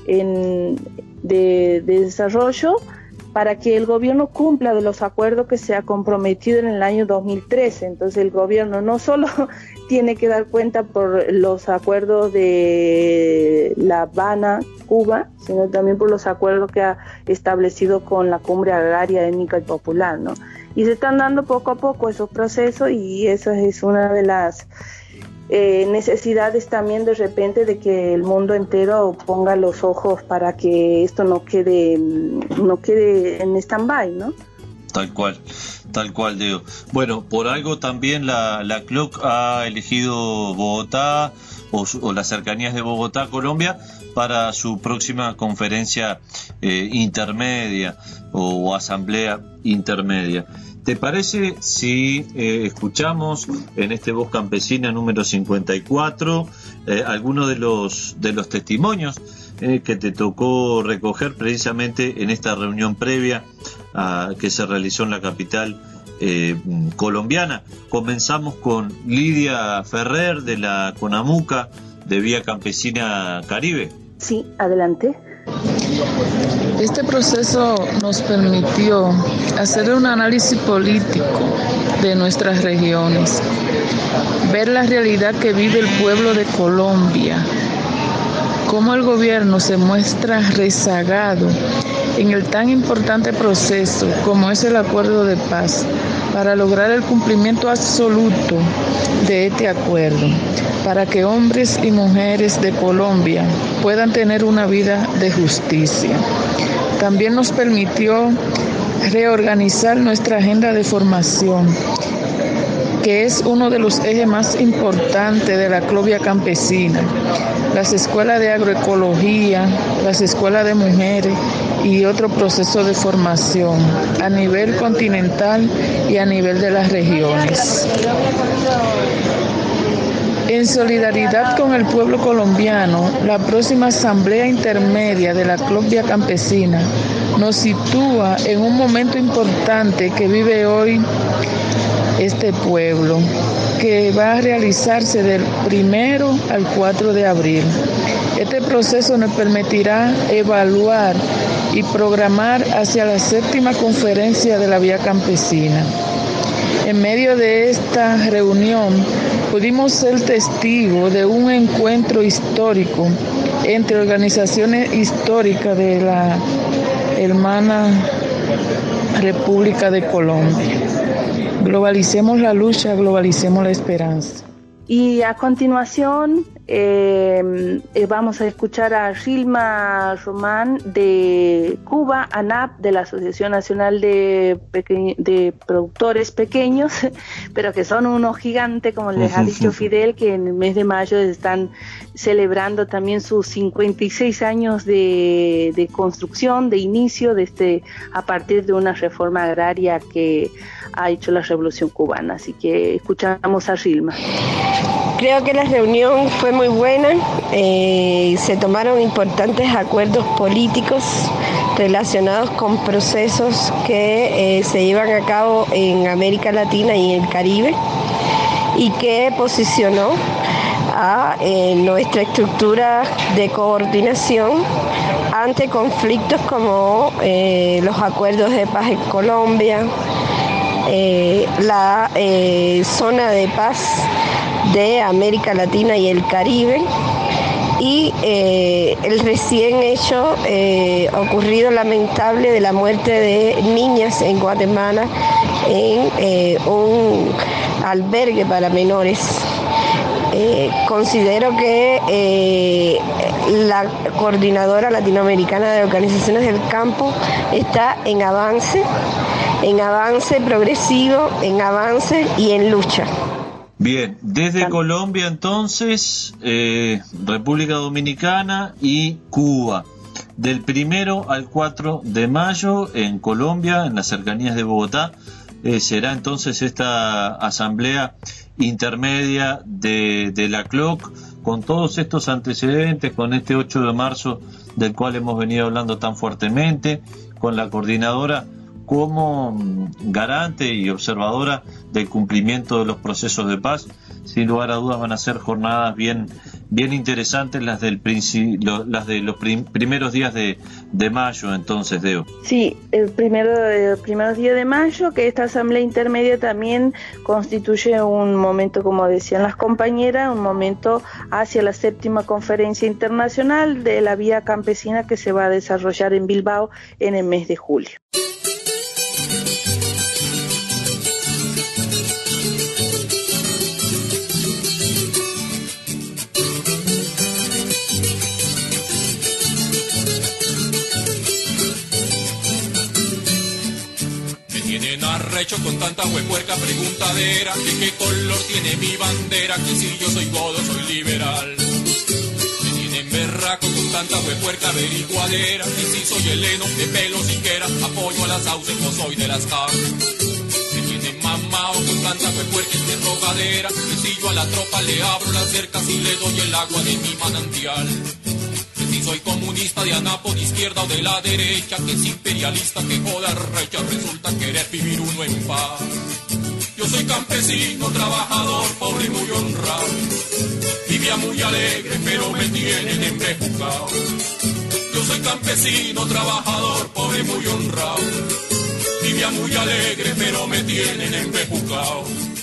S3: de Desarrollo, para que el gobierno cumpla de los acuerdos que se ha comprometido en el año 2013. Entonces el gobierno no solo tiene que dar cuenta por los acuerdos de La Habana, Cuba, sino también por los acuerdos que ha establecido con la cumbre agraria étnica y popular, ¿no? Y se están dando poco a poco esos procesos, y esa es una de las necesidades también de repente de que el mundo entero ponga los ojos para que esto no quede en stand-by, ¿no?
S2: Tal cual, Diego. Bueno, por algo también la CLOC ha elegido Bogotá o las cercanías de Bogotá, Colombia, para su próxima conferencia intermedia o asamblea intermedia. ¿Te parece si escuchamos en este Voz Campesina número 54 algunos de los testimonios que te tocó recoger precisamente en esta reunión previa que se realizó en la capital colombiana? Comenzamos con Lidia Ferrer de la CONAMUCA de Vía Campesina Caribe.
S3: Sí, adelante.
S9: Este proceso nos permitió hacer un análisis político de nuestras regiones, ver la realidad que vive el pueblo de Colombia, cómo el gobierno se muestra rezagado en el tan importante proceso como es el acuerdo de paz, para lograr el cumplimiento absoluto de este acuerdo, para que hombres y mujeres de Colombia puedan tener una vida de justicia. También nos permitió reorganizar nuestra agenda de formación, que es uno de los ejes más importantes de la Clovia Campesina. Las escuelas de agroecología, las escuelas de mujeres y otro proceso de formación a nivel continental y a nivel de las regiones. En solidaridad con el pueblo colombiano, la próxima Asamblea Intermedia de la Clovia Campesina nos sitúa en un momento importante que vive hoy este pueblo, que va a realizarse del 1 al 4 de abril. Este proceso nos permitirá evaluar y programar hacia la 7ª conferencia de la Vía Campesina. En medio de esta reunión pudimos ser testigos de un encuentro histórico entre organizaciones históricas de la hermana República de Colombia. Globalicemos la lucha, globalicemos la esperanza.
S3: Y a continuación vamos a escuchar a Gilma Román de Cuba, ANAP, de la Asociación Nacional de Productores Pequeños, pero que son unos gigantes, como les ha dicho Fidel, que en el mes de mayo están celebrando también sus 56 años de construcción, de inicio, a partir de una reforma agraria que ha hecho la Revolución Cubana. Así que escuchamos a Gilma.
S10: Creo que la reunión fue muy buena, se tomaron importantes acuerdos políticos relacionados con procesos que se llevan a cabo en América Latina y el Caribe, y que posicionó a nuestra estructura de coordinación ante conflictos como los acuerdos de paz en Colombia, la zona de paz de América Latina y el Caribe, y el recién hecho ocurrido lamentable de la muerte de niñas en Guatemala en un albergue para menores. Considero que la Coordinadora Latinoamericana de Organizaciones del Campo está en avance progresivo, en avance y en lucha.
S2: Bien, desde Colombia entonces, República Dominicana y Cuba. Del 1 al 4 de mayo en Colombia, en las cercanías de Bogotá, será entonces esta asamblea intermedia de la CLOC, con todos estos antecedentes, con este 8 de marzo del cual hemos venido hablando tan fuertemente, con la coordinadora como garante y observadora del cumplimiento de los procesos de paz. Sin lugar a dudas van a ser jornadas bien interesantes las de los primeros días de mayo, entonces, Deo.
S3: Sí, el primeros días de mayo, que esta asamblea intermedia también constituye un momento, como decían las compañeras, un momento hacia la 7ª conferencia internacional de la Vía Campesina, que se va a desarrollar en Bilbao en el mes de julio.
S11: arrecho con tanta huepuerca preguntadera, que qué color tiene mi bandera, que si yo soy godo, soy liberal. Me tienen berraco con tanta huepuerca averiguadera, que si soy heleno, de pelo siquiera, apoyo a las sauces, no soy de las car. Me tienen mamao con tanta huepuerca interrogadera, que si yo a la tropa le abro las cercas y le doy el agua de mi manantial. Si soy comunista de anapo de izquierda o de la derecha, que es imperialista, que joda recha, resulta querer vivir uno en paz. Yo soy campesino, trabajador, pobre y muy honrado. Vivía muy alegre, pero me tienen embejucado. Yo soy campesino, trabajador, pobre y muy honrado. Vivía muy alegre, pero me tienen embejucado.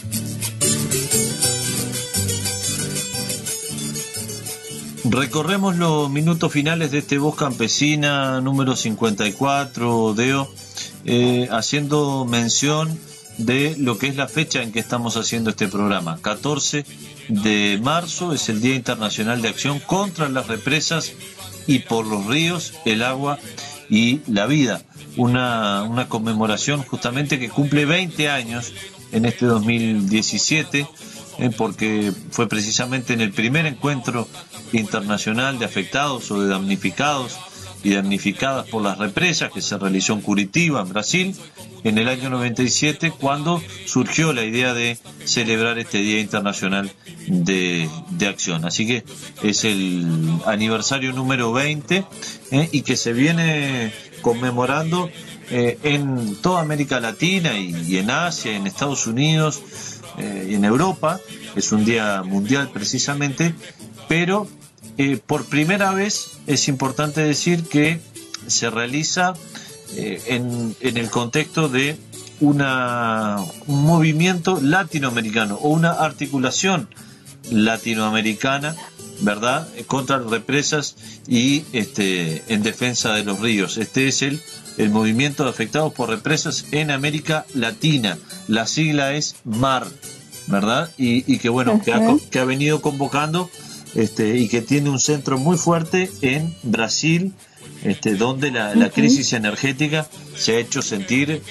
S2: Recorremos los minutos finales de este Voz Campesina número 54, Deo, haciendo mención de lo que es la fecha en que estamos haciendo este programa. 14 de marzo es el Día Internacional de Acción contra las Represas y por los ríos, el agua y la vida. Una conmemoración justamente que cumple 20 años en este 2017, porque fue precisamente en el primer encuentro internacional de afectados o de damnificados y damnificadas por las represas que se realizó en Curitiba, en Brasil, en el año 97, cuando surgió la idea de celebrar este Día Internacional de Acción. Así que es el aniversario número 20 y que se viene conmemorando en toda América Latina y en Asia, en Estados Unidos y en Europa. Es un día mundial precisamente, pero por primera vez es importante decir que se realiza en el contexto de un movimiento latinoamericano o una articulación latinoamericana, ¿verdad?, contra las represas y en defensa de los ríos. Este es el movimiento de afectados por represas en América Latina. La sigla es MAR, ¿verdad? Y que bueno, que ha venido convocando y que tiene un centro muy fuerte en Brasil, donde la crisis energética se ha hecho sentir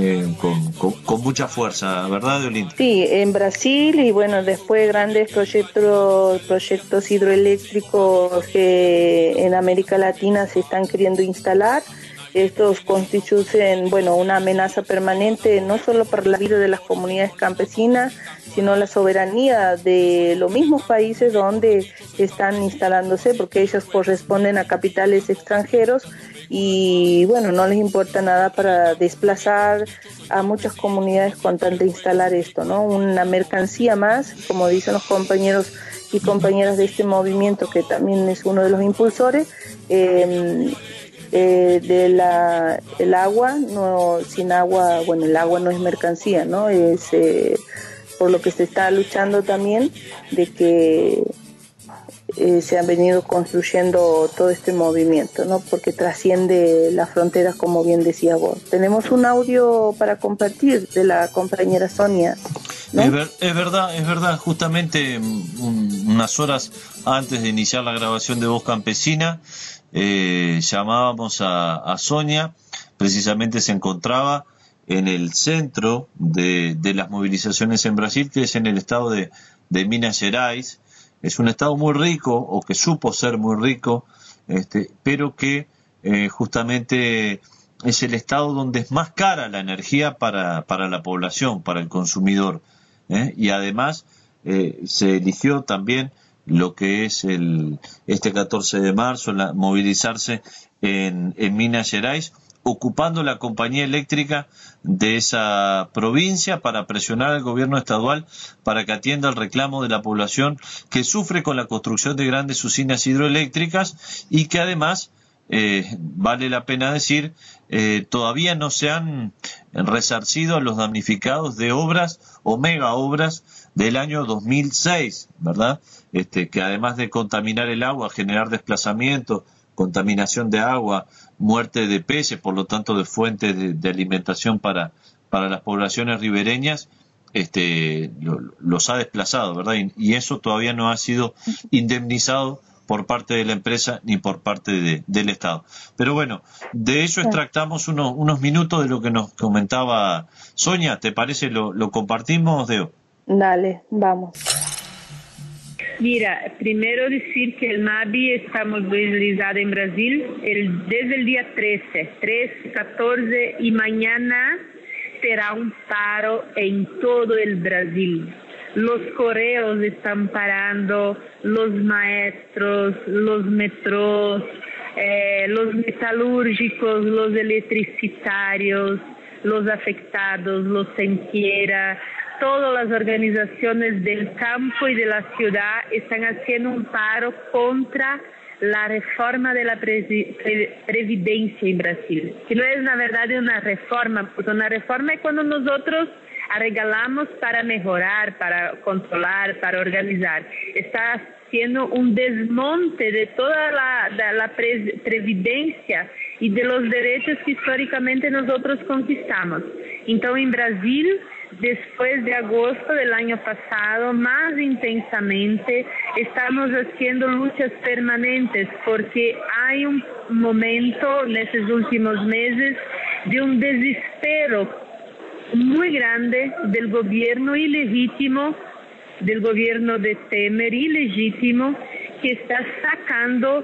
S2: con mucha fuerza, ¿verdad, Deolinda?
S3: Sí, en Brasil, y bueno, después grandes proyectos hidroeléctricos que en América Latina se están queriendo instalar. Estos constituyen, bueno, una amenaza permanente no solo para la vida de las comunidades campesinas, sino la soberanía de los mismos países donde están instalándose, porque ellos corresponden a capitales extranjeros y, bueno, no les importa nada para desplazar a muchas comunidades con tal de instalar esto, ¿no? Una mercancía más, como dicen los compañeros y compañeras de este movimiento, que también es uno de los impulsores. El agua, no, sin agua, bueno, el agua no es mercancía, ¿no? Es por lo que se está luchando también de que se han venido construyendo todo este movimiento, ¿no? Porque trasciende las fronteras, como bien decías vos. Tenemos un audio para compartir de la compañera Sonia, ¿no?
S2: Es verdad, justamente unas horas antes de iniciar la grabación de Voz Campesina, llamábamos a Sonia. Precisamente se encontraba en el centro de las movilizaciones en Brasil, que es en el estado de Minas Gerais. Es un estado muy rico, o que supo ser muy rico, pero que justamente es el estado donde es más cara la energía para la población, para el consumidor, y además se eligió también lo que es este 14 de marzo, movilizarse en Minas Gerais, ocupando la compañía eléctrica de esa provincia para presionar al gobierno estadual para que atienda el reclamo de la población que sufre con la construcción de grandes usinas hidroeléctricas y que además, vale la pena decir, todavía no se han resarcido a los damnificados de obras o mega obras del año 2006, ¿verdad? Que además de contaminar el agua, generar desplazamiento, contaminación de agua, muerte de peces, por lo tanto de fuentes de alimentación para las poblaciones ribereñas, los ha desplazado, ¿verdad? Y eso todavía no ha sido indemnizado por parte de la empresa ni por parte del Estado. Pero bueno, de eso extractamos unos minutos de lo que nos comentaba Sonia. ¿Te parece? ¿Lo compartimos, Deo?
S3: Dale, vamos.
S12: Mira, primero decir que el MABI está movilizado en Brasil desde el día 13, 14 y mañana será un paro en todo el Brasil. Los correos están parando, los maestros, los metros, los metalúrgicos, los electricitarios, los afectados, los sem tierra. Todas las organizaciones del campo y de la ciudad están haciendo un paro contra la reforma de la previdencia en Brasil, que no es la verdad una reforma, porque una reforma es cuando nosotros arreglamos para mejorar, para controlar, para organizar. Está haciendo un desmonte de toda la previdencia y de los derechos que históricamente nosotros conquistamos. Entonces, en Brasil, después de agosto del año pasado, más intensamente, estamos haciendo luchas permanentes porque hay un momento en estos últimos meses de un desespero muy grande del gobierno ilegítimo, del gobierno de Temer ilegítimo, que está sacando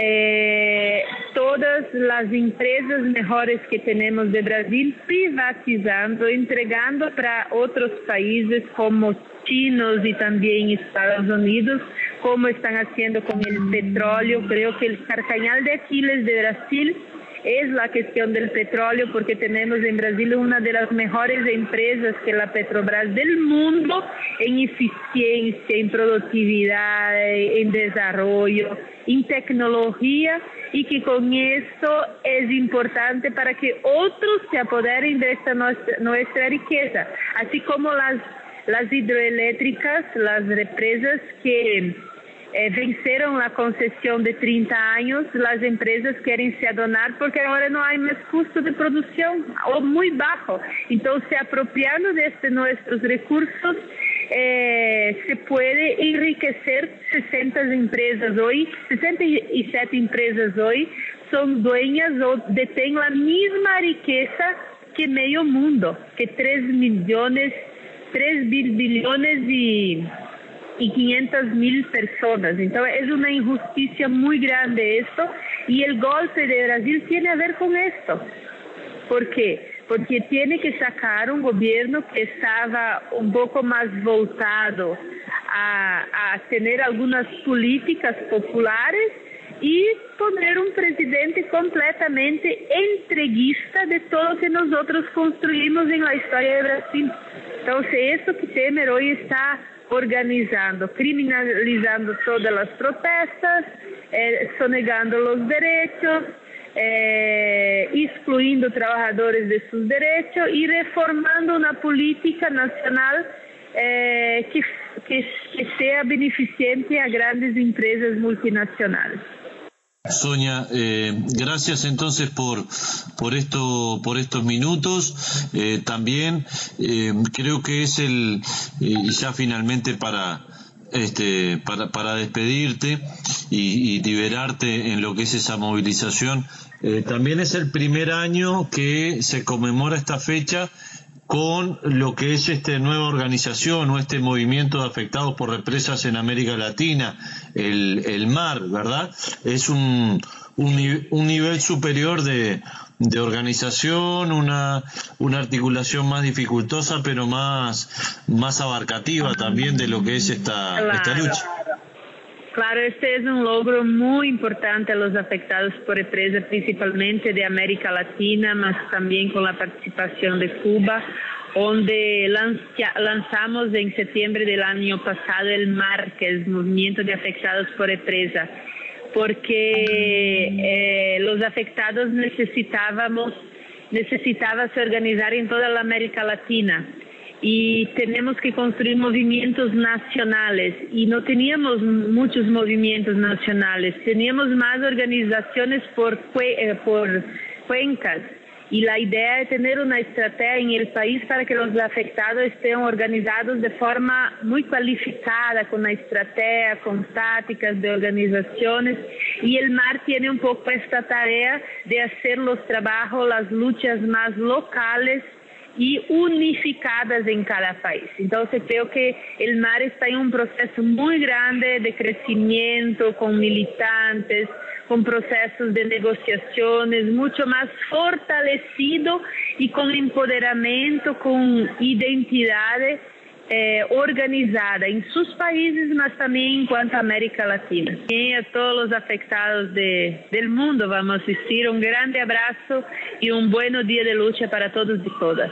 S12: todas las empresas mejores que tenemos de Brasil, privatizando, entregando para otros países como chinos y también Estados Unidos, como están haciendo con el petróleo. Creo que el carcañal de Aquiles de Brasil es la cuestión del petróleo, porque tenemos en Brasil una de las mejores empresas que la Petrobras del mundo en eficiencia, en productividad, en desarrollo, en tecnología, y que con esto es importante para que otros se apoderen de esta nuestra riqueza, así como las hidroeléctricas, las represas que venceron la concesión de 30 años, las empresas quieren se adonar porque ahora no hay más costo de producción o muy bajo. Entonces, apropiando de nuestros recursos, se puede enriquecer 67 empresas hoy son dueñas o detén la misma riqueza que medio mundo, que 3 billones y 500,000 personas. Entonces es una injusticia muy grande esto, y el golpe de Brasil tiene a ver con esto. ¿Por qué? Porque tiene que sacar un gobierno que estaba un poco más voltado a tener algunas políticas populares y poner un presidente completamente entreguista de todo lo que nosotros construimos en la historia de Brasil. Entonces, eso que Temer hoy está organizando, criminalizando todas las protestas, sonegando los derechos, excluyendo trabajadores de sus derechos y reformando una política nacional que sea beneficiente a grandes empresas multinacionales.
S2: Sonia, gracias entonces por estos minutos. También creo que es y ya finalmente para despedirte y liberarte en lo que es esa movilización. También es el primer año que se conmemora esta fecha con lo que es nueva organización o este movimiento de afectados por represas en América Latina, el MAR, ¿verdad? Es un nivel superior de organización, una articulación más dificultosa, pero más abarcativa también de lo que es esta lucha.
S12: Claro, este es un logro muy importante a los afectados por represa, principalmente de América Latina, mas también con la participación de Cuba, donde lanzamos en septiembre del año pasado el MAR, que es el Movimiento de Afectados por Represa, porque los afectados necesitaban se organizar en toda la América Latina. Y tenemos que construir movimientos nacionales, y no teníamos muchos movimientos nacionales, teníamos más organizaciones por cuencas, y la idea es tener una estrategia en el país para que los afectados estén organizados de forma muy cualificada, con una estrategia, con tácticas de organizaciones, y el MAR tiene un poco esta tarea de hacer los trabajos, las luchas más locales y unificadas en cada país. Entonces creo que el MAR está en un proceso muy grande de crecimiento, con militantes, con procesos de negociaciones, mucho más fortalecido y con empoderamiento, con identidad organizada en sus países, mas también en cuanto a América Latina. Y a todos los afectados del mundo, vamos a decir, un grande abrazo y un buen día de lucha para todos y todas.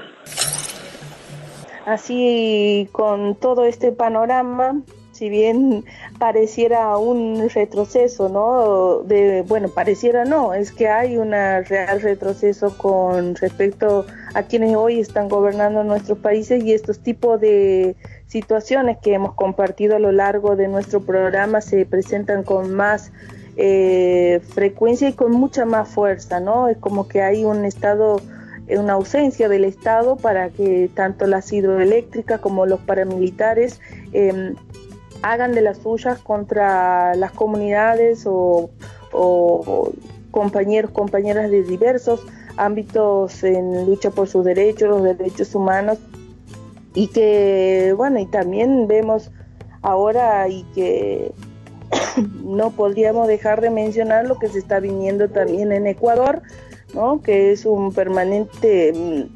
S3: Así, con todo este panorama, si bien pareciera un retroceso, ¿no? Pareciera no, es que hay un real retroceso con respecto a quienes hoy están gobernando nuestros países, y estos tipos de situaciones que hemos compartido a lo largo de nuestro programa se presentan con más frecuencia y con mucha más fuerza, ¿no? Es como que hay una ausencia del Estado para que tanto las hidroeléctricas como los paramilitares hagan de las suyas contra las comunidades o compañeras de diversos ámbitos en lucha por sus derechos, los derechos humanos, y que, y también vemos ahora, y que no podríamos dejar de mencionar lo que se está viniendo también en Ecuador, ¿no? Que es un permanente,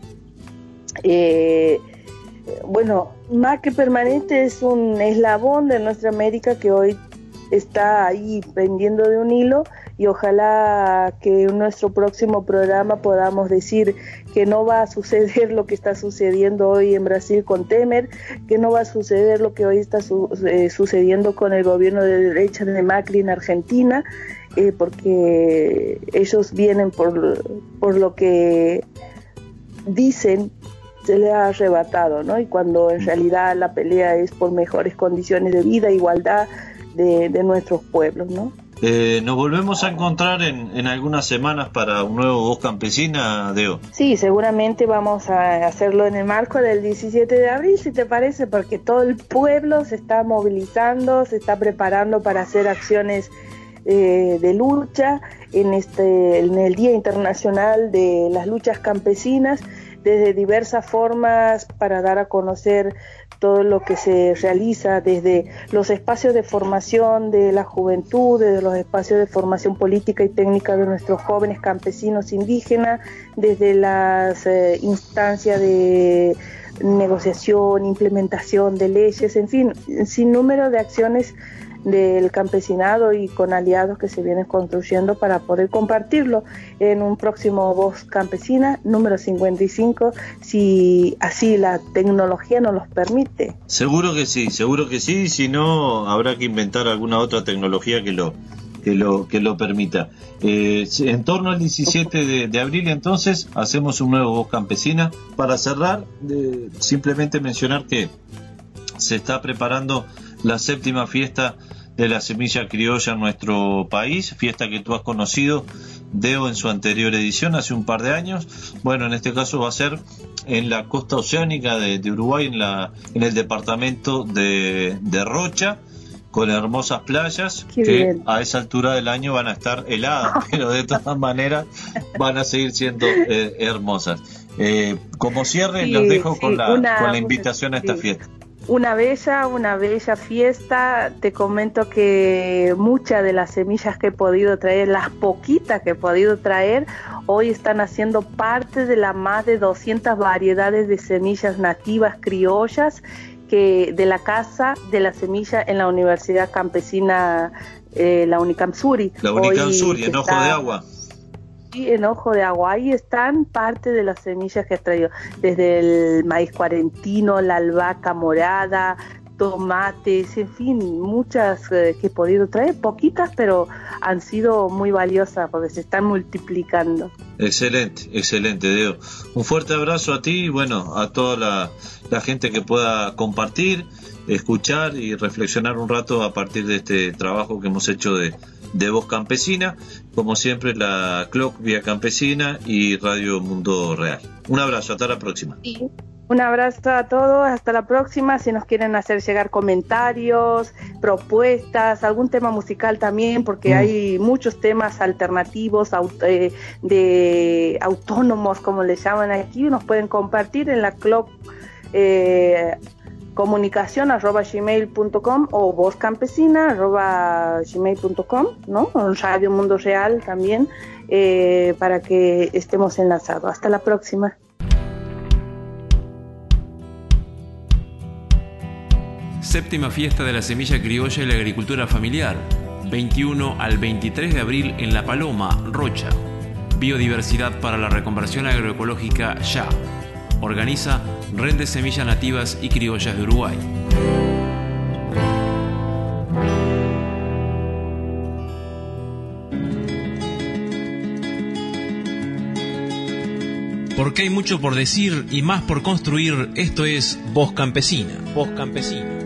S3: más que permanente, es un eslabón de nuestra América que hoy está ahí pendiendo de un hilo, y ojalá que en nuestro próximo programa podamos decir que no va a suceder lo que está sucediendo hoy en Brasil con Temer, que no va a suceder lo que hoy está sucediendo con el gobierno de derecha de Macri en Argentina, porque ellos vienen por lo que dicen se les ha arrebatado, ¿no? Y cuando en realidad la pelea es por mejores condiciones de vida, igualdad de nuestros pueblos, ¿no?
S2: ¿Nos volvemos a encontrar en algunas semanas para un nuevo Voz Campesina, Deo?
S3: Sí, seguramente vamos a hacerlo en el marco del 17 de abril, si te parece, porque todo el pueblo se está movilizando, se está preparando para hacer acciones de lucha en el Día Internacional de las Luchas Campesinas, desde diversas formas, para dar a conocer todo lo que se realiza desde los espacios de formación de la juventud, desde los espacios de formación política y técnica de nuestros jóvenes campesinos indígenas, desde las instancias de negociación, implementación de leyes, en fin, sin número de acciones del campesinado y con aliados que se vienen construyendo para poder compartirlo en un próximo Voz Campesina número 55, si así la tecnología nos los permite.
S2: Seguro que sí, si no habrá que inventar alguna otra tecnología que lo permita. En torno al 17 de abril entonces hacemos un nuevo Voz Campesina. Para cerrar, simplemente mencionar que se está preparando la 7ª fiesta de la semilla criolla en nuestro país, fiesta que tú has conocido, Deo, en su anterior edición, hace un par de años. Bueno, en este caso va a ser en la costa oceánica de Uruguay, en el departamento de Rocha, con hermosas playas. Qué que bien. A esa altura del año van a estar heladas, pero de todas maneras van a seguir siendo hermosas. Como cierre, los dejo con la invitación a esta fiesta.
S3: Una bella fiesta. Te comento que muchas de las semillas que he podido traer, las poquitas que he podido traer, hoy están haciendo parte de las más de 200 variedades de semillas nativas criollas de la Casa de la Semilla en la Universidad Campesina, la Unicamsuri.
S2: La Unicamsuri, en Ojo de Agua.
S3: Sí, en Ojo de Agua, ahí están parte de las semillas que he traído, desde el maíz cuarentino, la albahaca morada, tomates, en fin, muchas que he podido traer, poquitas, pero han sido muy valiosas porque se están multiplicando.
S2: Excelente, Deo. Un fuerte abrazo a ti y bueno, a toda la gente que pueda compartir, escuchar y reflexionar un rato a partir de este trabajo que hemos hecho de de Voz Campesina, como siempre la Clock Vía Campesina y Radio Mundo Real. Un abrazo, hasta la próxima.
S3: Sí. Un abrazo a todos, hasta la próxima. Si nos quieren hacer llegar comentarios, propuestas, algún tema musical también, porque hay muchos temas alternativos, de autónomos, como les llaman aquí, nos pueden compartir en la Clock comunicación@gmail.com o vozcampesina@gmail.com, ¿no? En Radio Mundo Real también, para que estemos enlazados. Hasta la próxima.
S1: Séptima fiesta de la semilla criolla y la agricultura familiar, 21 al 23 de abril en La Paloma, Rocha. Biodiversidad para la reconversión agroecológica ya. Organiza Red de Semillas Nativas y Criollas de Uruguay. Porque hay mucho por decir y más por construir, esto es Voz Campesina. Voz Campesina.